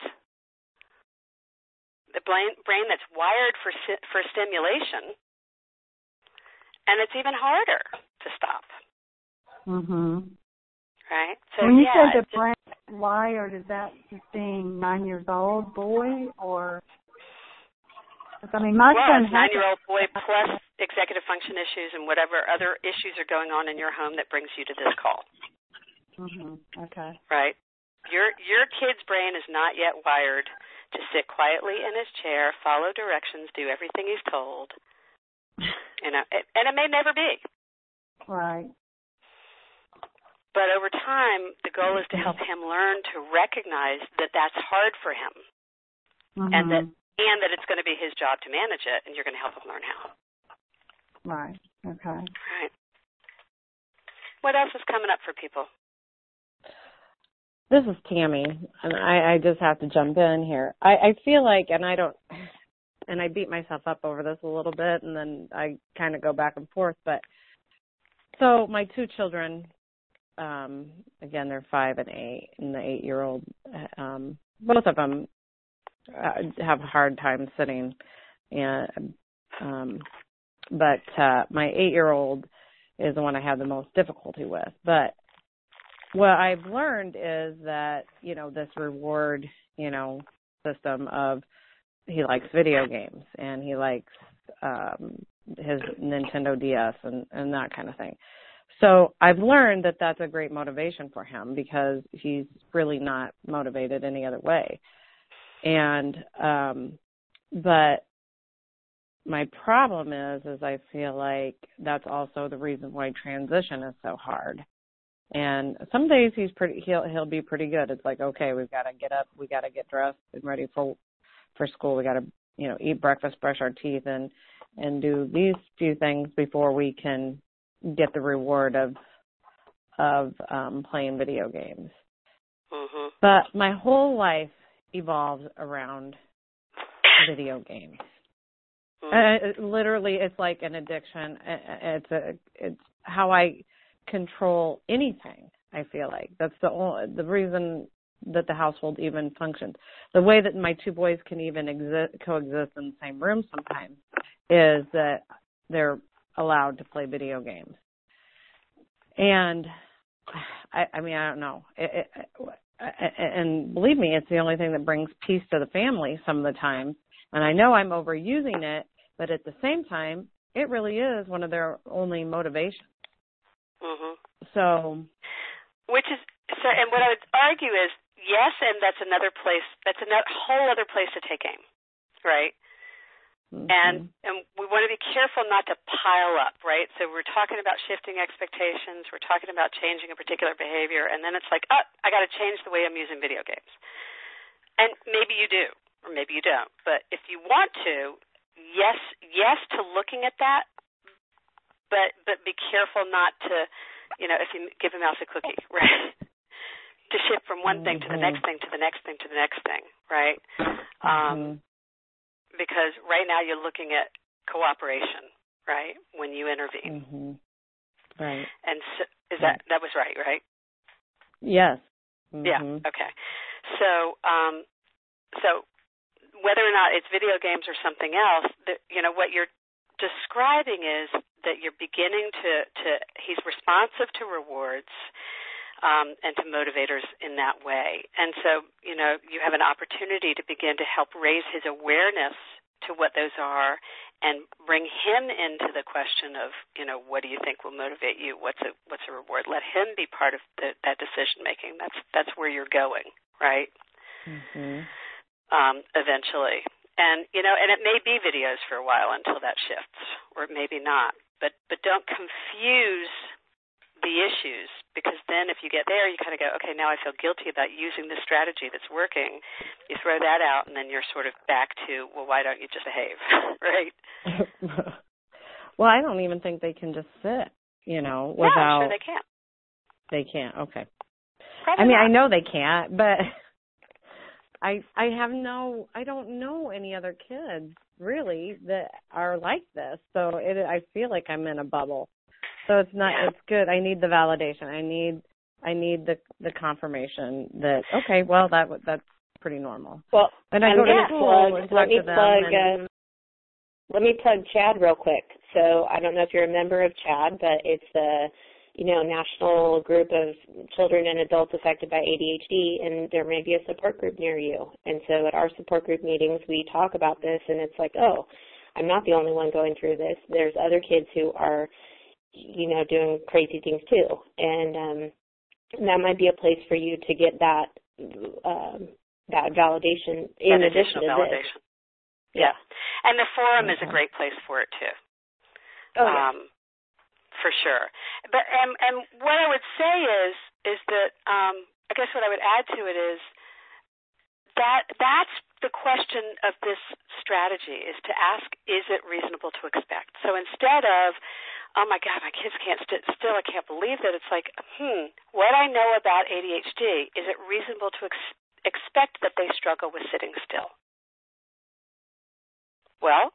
Speaker 2: The brain, brain that's wired for for stimulation, and it's even harder to stop.
Speaker 3: Mhm.
Speaker 2: Right. So
Speaker 3: when you
Speaker 2: yeah,
Speaker 3: say the brain wired, is that just being nine years old boy, or? I mean, my
Speaker 2: well,
Speaker 3: son
Speaker 2: it's nine-year-old boy plus executive function issues and whatever other issues are going on in your home that brings you to this call.
Speaker 3: Mhm. Okay.
Speaker 2: Right. Your your kid's brain is not yet wired to sit quietly in his chair, follow directions, do everything he's told. You know, and it may never be.
Speaker 3: Right.
Speaker 2: But over time, the goal is to help him learn to recognize that that's hard for him, mm-hmm. and that and that it's going to be his job to manage it, and you're going to help him learn how.
Speaker 3: Right. Okay.
Speaker 2: Right. What else is coming up for people?
Speaker 1: This is Tammy, and I, I just have to jump in here. I, I feel like, and I don't, and I beat myself up over this a little bit, and then I kind of go back and forth. But so my two children, um, again, they're five and eight, and the eight-year-old, um, both of them uh, have a hard time sitting, and um, but uh, my eight-year-old is the one I have the most difficulty with. But what I've learned is that, you know, this reward, you know, system of he likes video games and he likes um, his Nintendo D S and, and that kind of thing. So I've learned that that's a great motivation for him because he's really not motivated any other way. And, um, but my problem is, is I feel like that's also the reason why transition is so hard. And some days he's pretty, he'll, he'll be pretty good. It's like, okay, we've got to get up, we got to get dressed and ready for, for school. We got to, you know, eat breakfast, brush our teeth and, and do these few things before we can get the reward of, of, um, playing video games.
Speaker 2: Mm-hmm.
Speaker 1: But my whole life evolves around video games. Mm-hmm. Uh, literally, it's like an addiction. It's a, it's how I control anything. I feel like that's the only, the reason that the household even functions. The way that my two boys can even exist, coexist in the same room sometimes is that they're allowed to play video games. And I, I mean, I don't know. It, it, and believe me, it's the only thing that brings peace to the family some of the time. And I know I'm overusing it, but at the same time, it really is one of their only motivations.
Speaker 2: Mm-hmm.
Speaker 1: So,
Speaker 2: which is so, and what I would argue is yes, and that's another place. That's a whole other place to take aim, right? Mm-hmm. And and we want to be careful not to pile up, right? So we're talking about shifting expectations. We're talking about changing a particular behavior, and then it's like, oh, I got to change the way I'm using video games. And maybe you do, or maybe you don't. But if you want to, yes, yes to looking at that. But but be careful not to, you know, if you give a mouse a cookie, right? To shift from one thing to the next thing to the next thing to the next thing, right? Um, mm-hmm. Because right now you're looking at cooperation, right? When you intervene,
Speaker 1: mm-hmm. Right?
Speaker 2: And so, is that that was right, right?
Speaker 1: Yes. Mm-hmm.
Speaker 2: Yeah. Okay. So um, so whether or not it's video games or something else, the, you know, what you're describing is that you're beginning to, to he's responsive to rewards um, and to motivators in that way. And so, you know, you have an opportunity to begin to help raise his awareness to what those are and bring him into the question of, you know, what do you think will motivate you? What's a what's a reward? Let him be part of the, that decision making. That's that's where you're going, right?
Speaker 1: Mm-hmm.
Speaker 2: Um, eventually. And, you know, and it may be videos for a while until that shifts, or it may be not. But but don't confuse the issues, because then if you get there, you kind of go, okay, now I feel guilty about using this strategy that's working. You throw that out, and then you're sort of back to, well, why don't you just behave, right?
Speaker 1: Well, I don't even think they can just sit, you know, without.
Speaker 2: No, I'm sure they can't.
Speaker 1: They can't, okay.
Speaker 2: Probably
Speaker 1: I mean,
Speaker 2: not.
Speaker 1: I know they can't, but I I have no, I don't know any other kids really that are like this. So it, I feel like I'm in a bubble. So it's not,
Speaker 2: yeah.
Speaker 1: it's good. I need the validation. I need, I need the the confirmation that, okay, well, that that's pretty normal.
Speaker 6: Well,
Speaker 1: and I
Speaker 6: I'm
Speaker 1: go to
Speaker 6: plug,
Speaker 1: school and talk
Speaker 6: let me
Speaker 1: to them.
Speaker 6: Plug,
Speaker 1: and,
Speaker 6: uh, let me plug CHADD real quick. So I don't know if you're a member of CHADD, but it's a, you know, national group of children and adults affected by A D H D, and there may be a support group near you. And so at our support group meetings, we talk about this, and it's like, oh, I'm not the only one going through this. There's other kids who are, you know, doing crazy things too. And um, that might be a place for you to get that um, that validation in
Speaker 2: that
Speaker 6: addition to
Speaker 2: validation.
Speaker 6: This.
Speaker 2: Yeah. And the forum
Speaker 1: okay.
Speaker 2: is a great place for it too.
Speaker 6: Oh, yeah.
Speaker 2: Um, for sure. But and and what I would say is is that um, I guess what I would add to it is that that's the question of this strategy, is to ask, is it reasonable to expect? So instead of, oh my God, my kids can't st- still, I can't believe that, it's like, hmm, what I know about A D H D, is it reasonable to ex- expect that they struggle with sitting still? Well?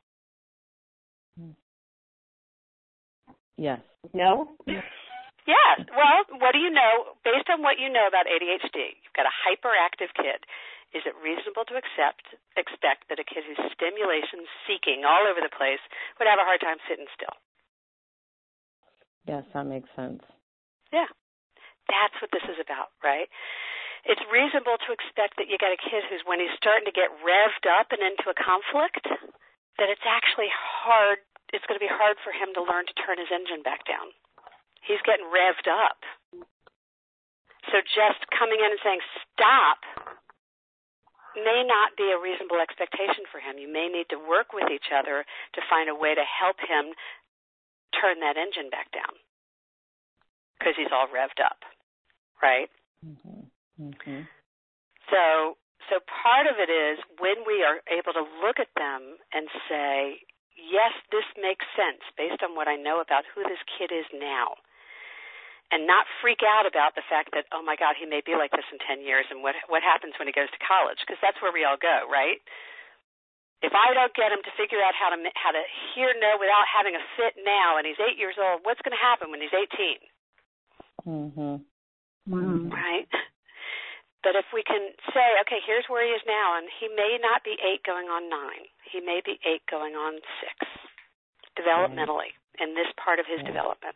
Speaker 1: Yes.
Speaker 6: No?
Speaker 2: Yeah. Well, what do you know, based on what you know about A D H D, you've got a hyperactive kid. Is it reasonable to accept, expect that a kid who's stimulation seeking all over the place would have a hard time sitting still?
Speaker 1: Yes, that makes sense.
Speaker 2: Yeah. That's what this is about, right? It's reasonable to expect that you got a kid who's, when he's starting to get revved up and into a conflict, that it's actually hard, it's going to be hard for him to learn to turn his engine back down. He's getting revved up. So just coming in and saying, stop, may not be a reasonable expectation for him. You may need to work with each other to find a way to help him turn that engine back down because he's all revved up, right?
Speaker 1: Mm-hmm. Mm-hmm.
Speaker 2: So, so part of it is when we are able to look at them and say, yes, this makes sense based on what I know about who this kid is now, and not freak out about the fact that, oh, my God, he may be like this in ten years, and what what happens when he goes to college, because that's where we all go, right? If I don't get him to figure out how to how to hear no without having a fit now, and he's eight years old, what's going to happen when he's eighteen?
Speaker 1: Mm-hmm.
Speaker 3: Mm-hmm.
Speaker 2: Right? But if we can say, okay, here's where he is now, and he may not be eight going on nine. He may be eight going on six, developmentally, right, in this part of his right. development.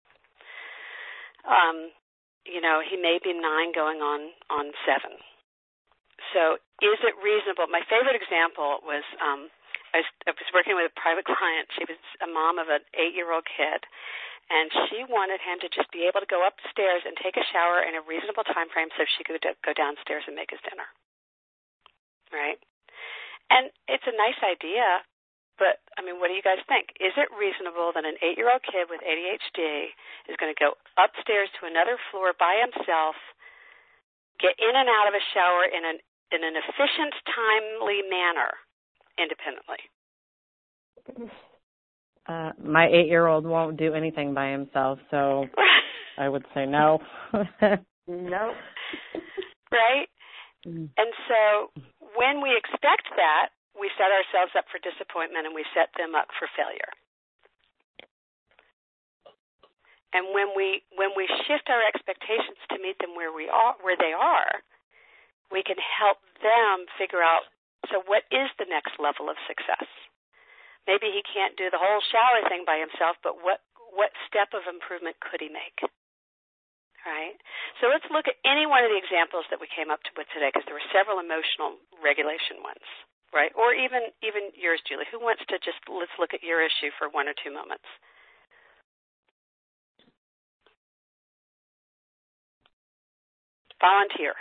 Speaker 2: Um, you know, he may be nine going on, on seven. So is it reasonable? My favorite example was um, I, was I was working with a private client. She was a mom of an eight-year-old kid, and she wanted him to just be able to go upstairs and take a shower in a reasonable time frame so she could go downstairs and make his dinner, right? And it's a nice idea, but, I mean, what do you guys think? Is it reasonable that an eight-year-old kid with A D H D is going to go upstairs to another floor by himself, get in and out of a shower in an in an efficient, timely manner independently?
Speaker 1: Uh, my eight-year-old won't do anything by himself, so I would say no.
Speaker 6: No.
Speaker 2: Right?
Speaker 1: Mm.
Speaker 2: And so when we expect that, we set ourselves up for disappointment and we set them up for failure. And when we when we shift our expectations to meet them where we are, where they are, we can help them figure out, so what is the next level of success? Maybe he can't do the whole shower thing by himself, but what what step of improvement could he make? Right? So let's look at any one of the examples that we came up with today, because there were several emotional regulation ones. Right, or even even yours, Julie. Who wants to just, let's look at your issue for one or two moments. Volunteer.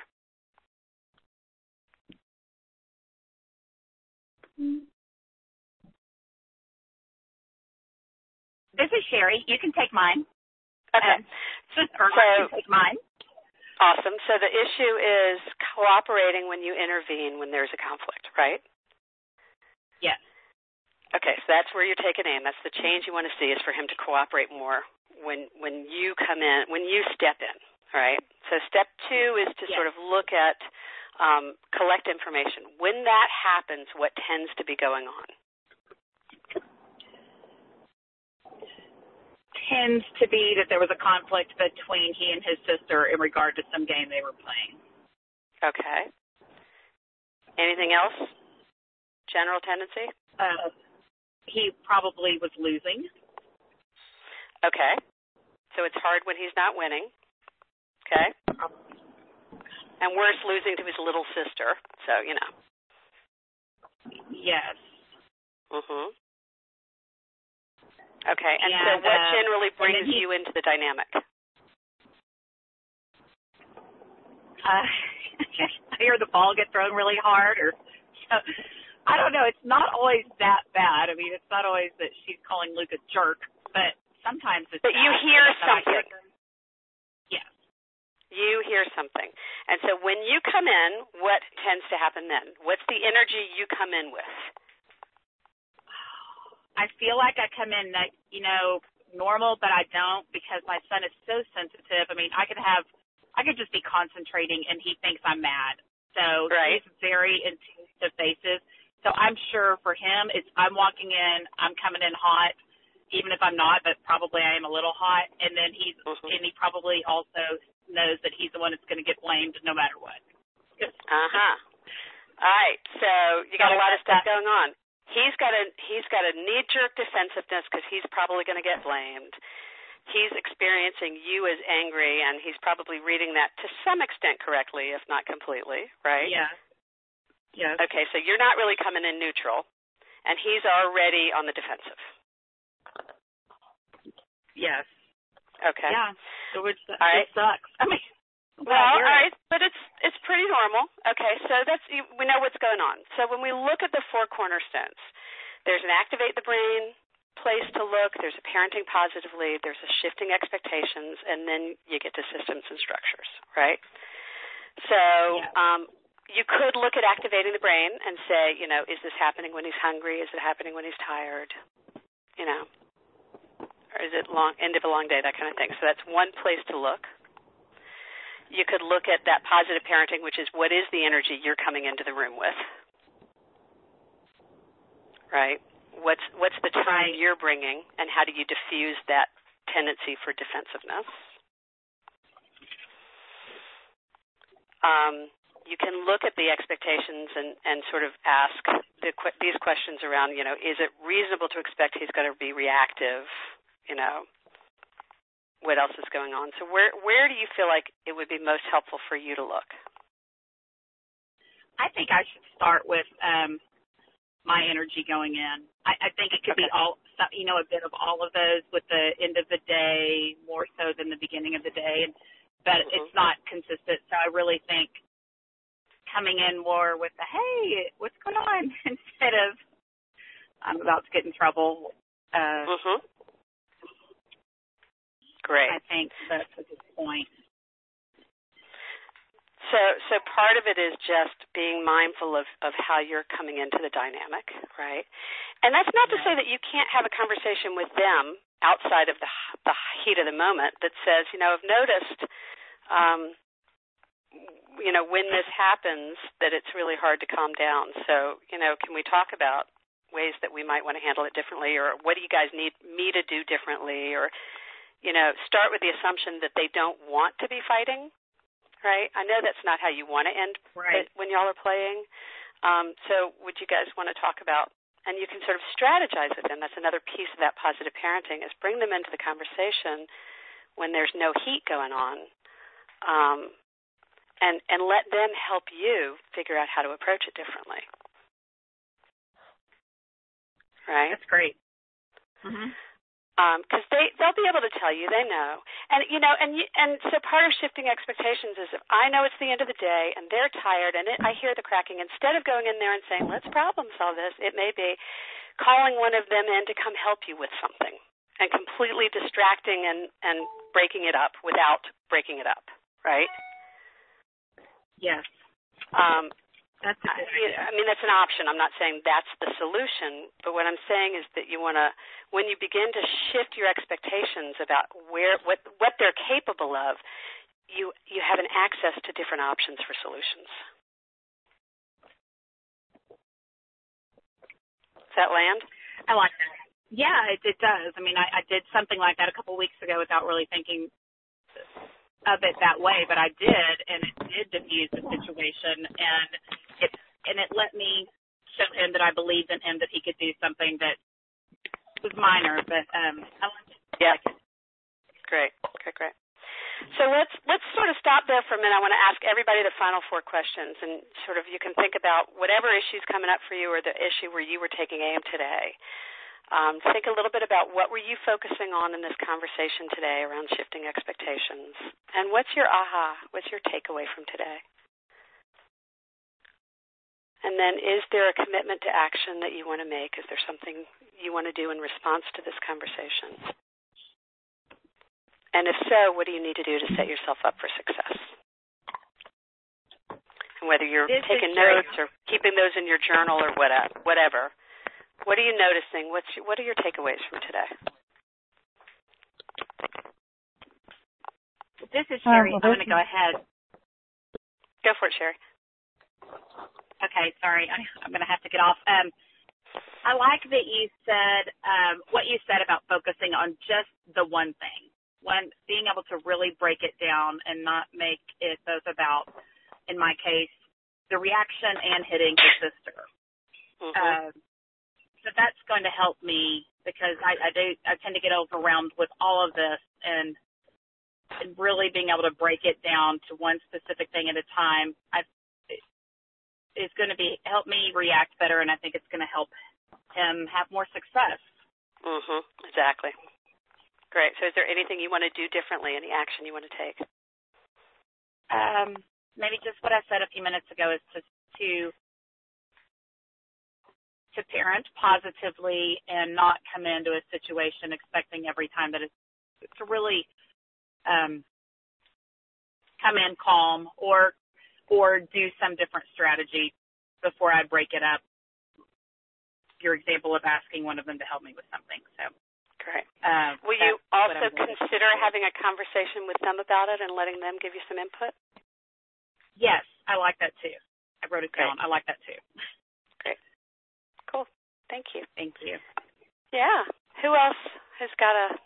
Speaker 7: This is Sherry. You can take mine.
Speaker 2: Okay.
Speaker 7: Um, or
Speaker 2: so,
Speaker 7: I can take mine.
Speaker 2: Awesome. So the issue is cooperating when you intervene when there's a conflict, right?
Speaker 7: Yes.
Speaker 2: Okay, so that's where you're taking aim. That's the change you want to see, is for him to cooperate more when when you come in, when you step in, right? So step two is to yes. sort of look at, um, collect information. When that happens, what tends to be going on?
Speaker 7: Tends to be that there was a conflict between he and his sister in regard to some game they were playing.
Speaker 2: Okay. Anything else? General tendency?
Speaker 7: Uh, he probably was losing.
Speaker 2: Okay. So it's hard when he's not winning. Okay. And worse, losing to his little sister. So, you know.
Speaker 7: Yes.
Speaker 2: Mm-hmm. Okay. And, and so what
Speaker 7: uh,
Speaker 2: generally brings
Speaker 7: he,
Speaker 2: you into the dynamic?
Speaker 7: Uh, I hear the ball get thrown really hard, or so, I don't know. It's not always that bad. I mean, it's not always that she's calling Luke a jerk, but sometimes it's.
Speaker 2: But
Speaker 7: bad.
Speaker 2: you hear something.
Speaker 7: Yes.
Speaker 2: You hear something. And so when you come in, what tends to happen then? What's the energy you come in with?
Speaker 7: I feel like I come in, that, you know, normal, but I don't, because my son is so sensitive. I mean, I could have, I could just be concentrating and he thinks I'm mad. So
Speaker 2: right.
Speaker 7: he's very in tune to faces. So I'm sure for him, it's I'm walking in, I'm coming in hot, even if I'm not, but probably I am a little hot. And then he's, mm-hmm. and he probably also knows that he's the one that's going to get blamed no matter what.
Speaker 2: Uh-huh. All right. So you got a lot of stuff going on. He's got a he's got a knee-jerk defensiveness because he's probably going to get blamed. He's experiencing you as angry, and he's probably reading that to some extent correctly, if not completely, right?
Speaker 7: Yeah. Yes.
Speaker 2: Okay, so you're not really coming in neutral, and he's already on the defensive.
Speaker 7: Yes.
Speaker 2: Okay.
Speaker 7: Yeah. So which
Speaker 2: all right.
Speaker 7: It sucks. I mean,
Speaker 2: well, all right, but it's it's pretty normal. Okay, so that's we know what's going on. So when we look at the four cornerstones, there's an activate the brain place to look. There's a parenting positively. There's a shifting expectations, and then you get to systems and structures, right? So.
Speaker 7: Yeah.
Speaker 2: um You could look at activating the brain and say, you know, is this happening when he's hungry? Is it happening when he's tired? You know, or is it long end of a long day, that kind of thing. So that's one place to look. You could look at that positive parenting, which is what is the energy you're coming into the room with, right? What's what's the tone
Speaker 7: right.
Speaker 2: you're bringing, and how do you diffuse that tendency for defensiveness? Um. You can look at the expectations and, and sort of ask the, these questions around, you know, is it reasonable to expect he's going to be reactive? You know, what else is going on? So where where do you feel like it would be most helpful for you to look?
Speaker 7: I think I should start with um, my energy going in. I, I think it could
Speaker 2: okay.
Speaker 7: be all, you know, a bit of all of those with the end of the day more so than the beginning of the day, but mm-hmm. it's not consistent. So I really think coming in more with the, hey, what's going on, instead of I'm about to get in trouble. Uh,
Speaker 2: mm-hmm. Great.
Speaker 7: I think that's a good point.
Speaker 2: So so part of it is just being mindful of, of how you're coming into the dynamic, right? And that's not to say that you can't have a conversation with them outside of the, the heat of the moment that says, you know, I've noticed um, – you know, when this happens, that it's really hard to calm down. So, you know, can we talk about ways that we might want to handle it differently, or what do you guys need me to do differently, or, you know, start with the assumption that they don't want to be fighting, right? I know that's not how you want to end
Speaker 7: right.
Speaker 2: when y'all are playing. Um, so would you guys want to talk about, and you can sort of strategize with them. That's another piece of that positive parenting, is bring them into the conversation when there's no heat going on. Um, And, and let them help you figure out how to approach it differently. Right?
Speaker 7: That's great. Mm-hmm.
Speaker 2: Because um, they, they'll be able to tell you. They know. And, you know, and you, and so part of shifting expectations is if I know it's the end of the day and they're tired and it, I hear the cracking, instead of going in there and saying, let's problem solve this, it may be calling one of them in to come help you with something and completely distracting and, and breaking it up without breaking it up. Right?
Speaker 7: Yes.
Speaker 2: Um,
Speaker 7: that's a good idea.
Speaker 2: I mean, that's an option. I'm not saying that's the solution, but what I'm saying is that you want to, when you begin to shift your expectations about where what what they're capable of, you you have an access to different options for solutions. Does that land?
Speaker 7: I like that. Yeah, it, it does. I mean, I, I did something like that a couple of weeks ago without really thinking of it that way, but I did, and it did diffuse the situation, and it and it let me show him that I believed in him, that he could do something that was minor, but um, I liked it.
Speaker 2: Yeah, great, great, great. So let's let's sort of stop there for a minute. I want to ask everybody the final four questions, and sort of you can think about whatever issue's coming up for you, or the issue where you were taking aim today. Um, think a little bit about what were you focusing on in this conversation today around shifting expectations, and what's your aha? What's your takeaway from today? And then is there a commitment to action that you want to make? Is there something you want to do in response to this conversation? And if so, what do you need to do to set yourself up for success? And whether you're
Speaker 7: this
Speaker 2: taking notes or keeping those in your journal or whatever, what are you noticing? What's your, what are your takeaways from today?
Speaker 7: This is Sherry.
Speaker 3: Uh, well,
Speaker 7: I'm going to go ahead.
Speaker 2: Go for it, Sherry.
Speaker 7: Okay, sorry. I, I'm going to have to get off. Um, I like that you said um, what you said about focusing on just the one thing, when being able to really break it down and not make it both about, in my case, the reaction and hitting the sister.
Speaker 2: Mm-hmm.
Speaker 7: Uh, so that's going to help me because I, I do I tend to get overwhelmed with all of this and, and really being able to break it down to one specific thing at a time. I is going to be help me react better, and I think it's going to help him have more success.
Speaker 2: Mhm. Exactly. Great. So, is there anything you want to do differently? Any action you want to take?
Speaker 7: Um, maybe just what I said a few minutes ago is to to to parent positively and not come into a situation expecting every time that it's to really um, come in calm or. or do some different strategy before I break it up. Your example of asking one of them to help me with something. So,
Speaker 2: great.
Speaker 7: Uh,
Speaker 2: Will you also consider having a conversation with them about it and letting them give you some input?
Speaker 7: Yes, I like that too. I wrote it down. I like that too.
Speaker 2: Great. Cool. Thank you.
Speaker 7: Thank you.
Speaker 2: Yeah. Who else has got a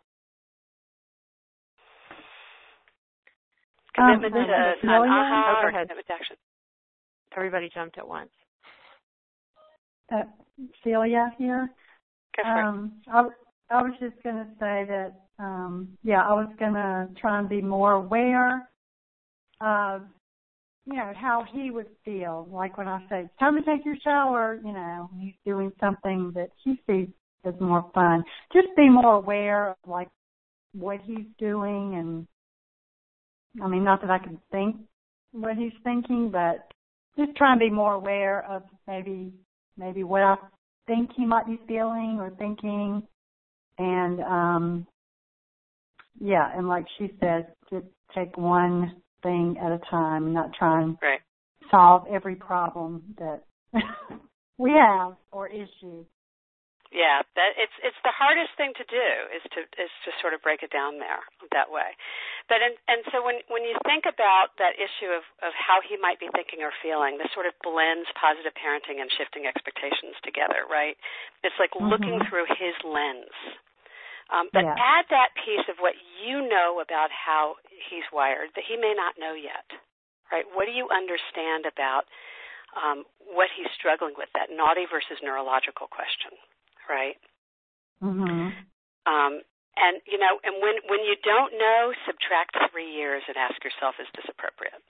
Speaker 2: commitment
Speaker 3: um,
Speaker 2: to an aha or commitment to action?
Speaker 5: Everybody jumped at once.
Speaker 3: Uh, Celia here.
Speaker 2: Go for
Speaker 3: um, it. I, I was just going to say that, um, yeah, I was going to try and be more aware of, you know, how he would feel. Like when I say, it's time to take your shower, you know, he's doing something that he sees as more fun. Just be more aware of, like, what he's doing and, I mean, not that I can think what he's thinking, but just try and be more aware of maybe maybe what I think he might be feeling or thinking. And, um, yeah, and like she said, just take one thing at a time and not try and
Speaker 2: right.
Speaker 3: solve every problem that we have or issue.
Speaker 2: Yeah, that it's it's the hardest thing to do is to is to sort of break it down there that way. But and and so when when you think about that issue of, of how he might be thinking or feeling, this sort of blends positive parenting and shifting expectations together, right? It's like mm-hmm. looking through his lens. Um, but
Speaker 3: yeah.
Speaker 2: add that piece of what you know about how he's wired that he may not know yet, right? What do you understand about um, what he's struggling with, that naughty versus neurological question? Right.
Speaker 3: Mm-hmm.
Speaker 2: Um, and you know, and when when you don't know, subtract three years and ask yourself, is this appropriate?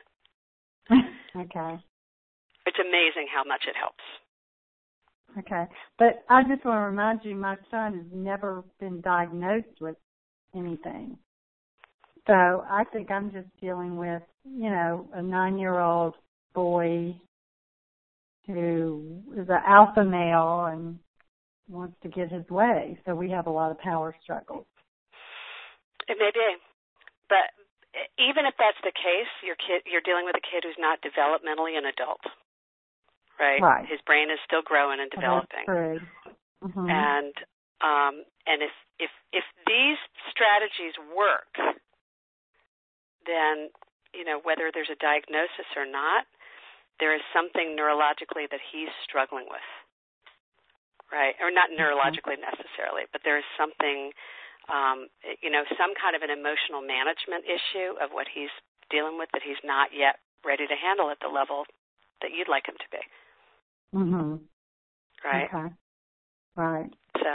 Speaker 3: Okay.
Speaker 2: It's amazing how much it helps.
Speaker 3: Okay, but I just want to remind you, my son has never been diagnosed with anything, so I think I'm just dealing with, you know, a nine-year-old boy who is an alpha male and wants to get his way, so we have a lot of power struggles.
Speaker 2: It may be, but even if that's the case, your kid, you're dealing with a kid who's not developmentally an adult, right?
Speaker 3: Right.
Speaker 2: His brain is still growing and developing.
Speaker 3: Well, that's true. Mm-hmm.
Speaker 2: And um, and if if if these strategies work, then you know whether there's a diagnosis or not, there is something neurologically that he's struggling with. Right, or not neurologically necessarily, but there is something, um, you know, some kind of an emotional management issue of what he's dealing with that he's not yet ready to handle at the level that you'd like him to be.
Speaker 3: Mm-hmm.
Speaker 2: Right?
Speaker 3: Okay. Right.
Speaker 2: So.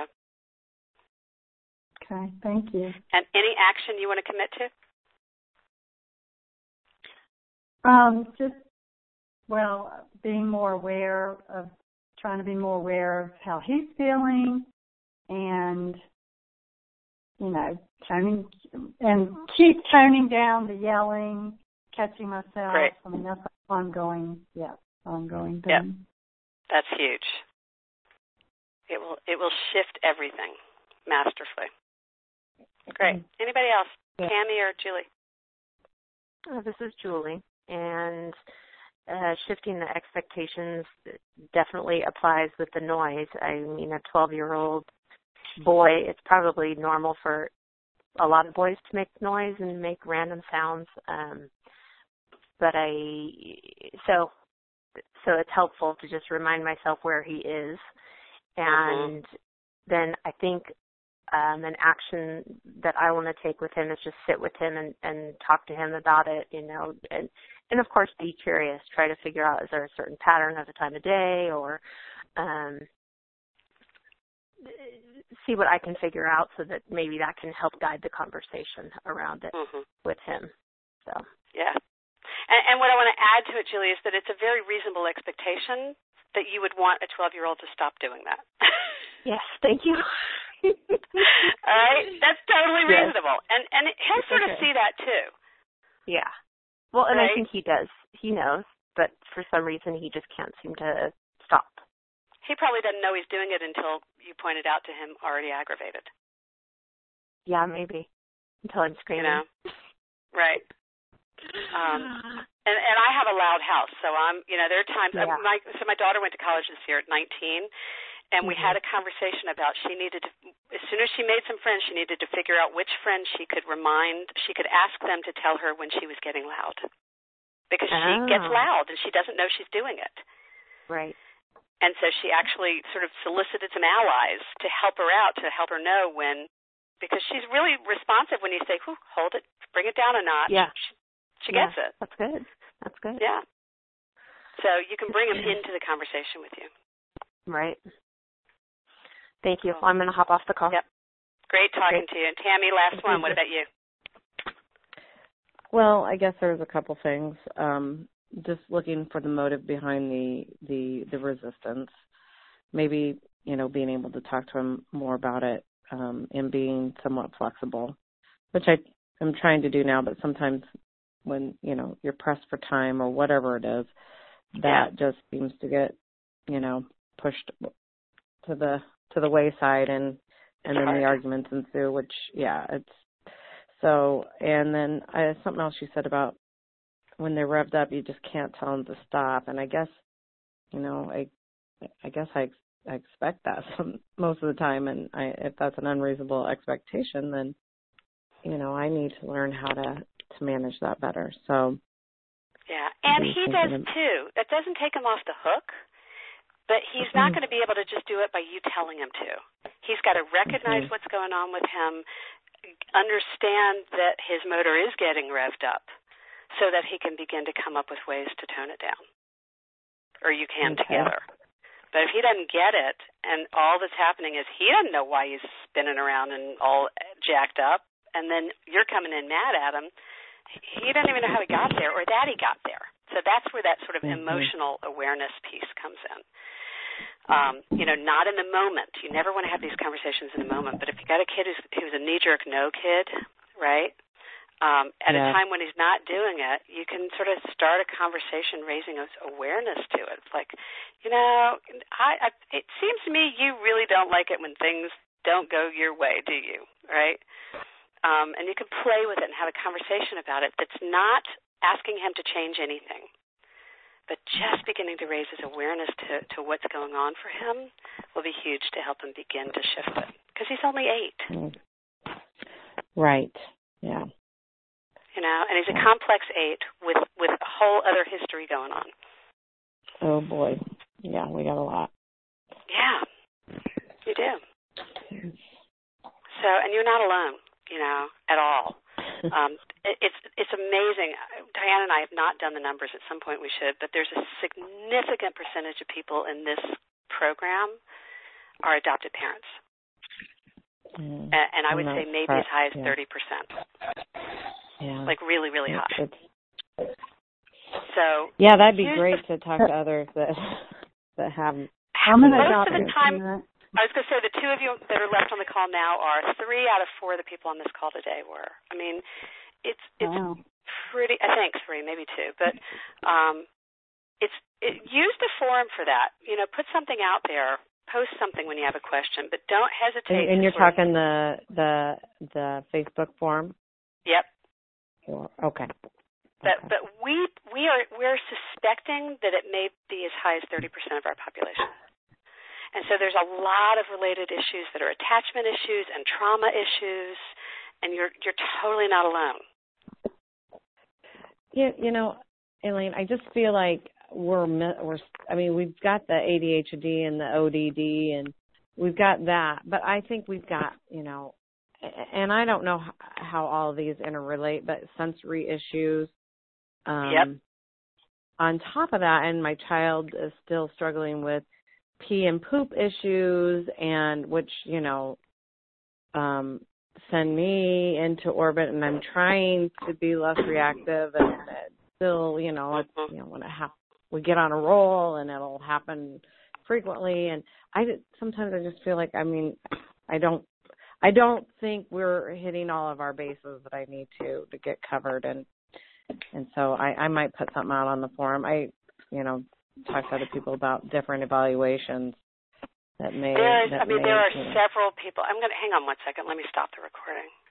Speaker 3: Okay, thank you.
Speaker 2: And any action you want to commit to?
Speaker 3: Um, just, well, being more aware of trying to be more aware of how he's feeling and, you know, toning and keep toning down the yelling, catching myself.
Speaker 2: Great.
Speaker 3: I mean, that's ongoing, yeah, ongoing thing.
Speaker 2: Yep. That's huge. It will it will shift everything masterfully. Great. Anybody else? Yeah. Tammy or Julie?
Speaker 5: Oh, this is Julie. And uh, shifting the expectations definitely applies with the noise. I mean, a twelve-year-old boy, it's probably normal for a lot of boys to make noise and make random sounds. Um, but I, so, so it's helpful to just remind myself where he is. And mm-hmm. then I think um, an action that I want to take with him is just sit with him and, and talk to him about it, you know, and, and of course be curious, try to figure out, is there a certain pattern of the time of day, or um, see what I can figure out so that maybe that can help guide the conversation around it mm-hmm. with him. So
Speaker 2: yeah. And, and what I want to add to it, Julie, is that it's a very reasonable expectation that you would want a twelve-year-old to stop doing that.
Speaker 5: Yes, thank you.
Speaker 2: All right? That's totally
Speaker 5: yes.
Speaker 2: reasonable. And and he'll sort
Speaker 5: okay.
Speaker 2: of see that, too.
Speaker 5: Yeah. Well, and
Speaker 2: right?
Speaker 5: I think he does. He knows, but for some reason he just can't seem to stop.
Speaker 2: He probably doesn't know he's doing it until you pointed out to him already aggravated.
Speaker 5: Yeah, maybe. Until I'm screaming.
Speaker 2: You know? Right. Um, and, and I have a loud house, so I'm, you know, there are times,
Speaker 5: yeah.
Speaker 2: I, my, so my daughter went to college this year at nineteen, and
Speaker 5: mm-hmm.
Speaker 2: we had a conversation about she needed to, as soon as she made some friends, she needed to figure out which friends she could remind, she could ask them to tell her when she was getting loud. Because
Speaker 5: oh.
Speaker 2: she gets loud and she doesn't know she's doing it.
Speaker 5: Right.
Speaker 2: And so she actually sort of solicited some allies to help her out, to help her know when, because she's really responsive when you say, "Whew, hold it, bring it down a notch."
Speaker 5: Yeah.
Speaker 2: She, she
Speaker 5: yeah.
Speaker 2: gets it.
Speaker 5: That's good. That's good.
Speaker 2: Yeah. So you can bring them into the conversation with you.
Speaker 5: Right. Thank you. Well, I'm going to hop off the call.
Speaker 2: Yep. Great talking
Speaker 5: Great.
Speaker 2: to you. And Tammy, last
Speaker 5: Thank
Speaker 2: one.
Speaker 5: you.
Speaker 2: What about you?
Speaker 1: Well, I guess there's a couple things. Um, just looking for the motive behind the, the, the resistance. Maybe, you know, being able to talk to him more about it um, and being somewhat flexible, which I am trying to do now, but sometimes when, you know, you're pressed for time or whatever it is, that
Speaker 2: yeah.
Speaker 1: just seems to get, you know, pushed to the to the wayside, and and then the arguments ensue, which, yeah, it's so. And then uh, something else you said about when they're revved up, you just can't tell them to stop. And I guess, you know, I I guess I, I expect that some, most of the time, and I, if that's an unreasonable expectation, then, you know, I need to learn how to, to manage that better. So
Speaker 2: yeah, and he does of, too. That doesn't take him off the hook. But he's mm-hmm. not going to be able to just do it by you telling him to. He's got to recognize mm-hmm. what's going on with him, understand that his motor is getting revved up so that he can begin to come up with ways to tone it down. Or you can okay. together. But if he doesn't get it, and all that's happening is he doesn't know why he's spinning around and all jacked up, and then you're coming in mad at him, he doesn't even know how he got there or that he got there. So that's where that sort of mm-hmm. emotional awareness piece comes in. Um, you know, not in the moment. You never want to have these conversations in the moment. But if you got a kid who's, who's a knee-jerk no kid, right, um, at yeah. a time when he's not doing it, you can sort of start a conversation raising awareness to it. It's like, you know, I, I, it seems to me you really don't like it when things don't go your way, do you, right? Um, and you can play with it and have a conversation about it that's not asking him to change anything, but just beginning to raise his awareness to, to what's going on for him will be huge to help him begin to shift it, because he's only eight.
Speaker 1: Right, yeah.
Speaker 2: You know, and he's a complex eight with, with a whole other history going on.
Speaker 1: Oh, boy. Yeah, we got a lot.
Speaker 2: Yeah, you do. So, and you're not alone, you know, at all. Um, it, it's it's amazing. Diane and I have not done the numbers. At some point we should, but there's a significant percentage of people in this program are adopted parents. Mm, and, and I would say maybe as high as yeah. thirty percent.
Speaker 1: Yeah.
Speaker 2: Like really, really high.
Speaker 1: It's,
Speaker 2: so
Speaker 1: yeah, that'd be great to talk to others that that have.
Speaker 3: How many
Speaker 2: most of the time, I was going to say the two of you that are left on the call now are three out of four of the people on this call today were. I mean, it's it's
Speaker 3: wow.
Speaker 2: pretty. I think three, maybe two, but um, it's it, use the forum for that. You know, put something out there. Post something when you have a question, but don't hesitate.
Speaker 1: And, and you're talking the the the Facebook forum?
Speaker 2: Yep.
Speaker 1: Okay.
Speaker 2: But
Speaker 1: okay.
Speaker 2: but we we are we're suspecting that it may be as high as thirty percent of our population. And so there's a lot of related issues that are attachment issues and trauma issues, and you're you're totally not alone.
Speaker 1: Yeah, you know, Elaine, I just feel like we're we're I mean, we've got the A D H D and the O D D and we've got that, but I think we've got, you know, and I don't know how all of these interrelate, but sensory issues. Um,
Speaker 2: yep.
Speaker 1: On top of that, and my child is still struggling with pee and poop issues, and which, you know, um, send me into orbit, and I'm trying to be less reactive, and it's still, you know, it's, you know, when it ha- we get on a roll, and it'll happen frequently, and I sometimes I just feel like, I mean, I don't, I don't think we're hitting all of our bases that I need to to get covered, and and so I, I might put something out on the forum. I, you know, talk to other people about different evaluations that may.
Speaker 2: There is,
Speaker 1: that
Speaker 2: I mean,
Speaker 1: may,
Speaker 2: there are
Speaker 1: you know.
Speaker 2: several people. I'm going to hang on one second. Let me stop the recording.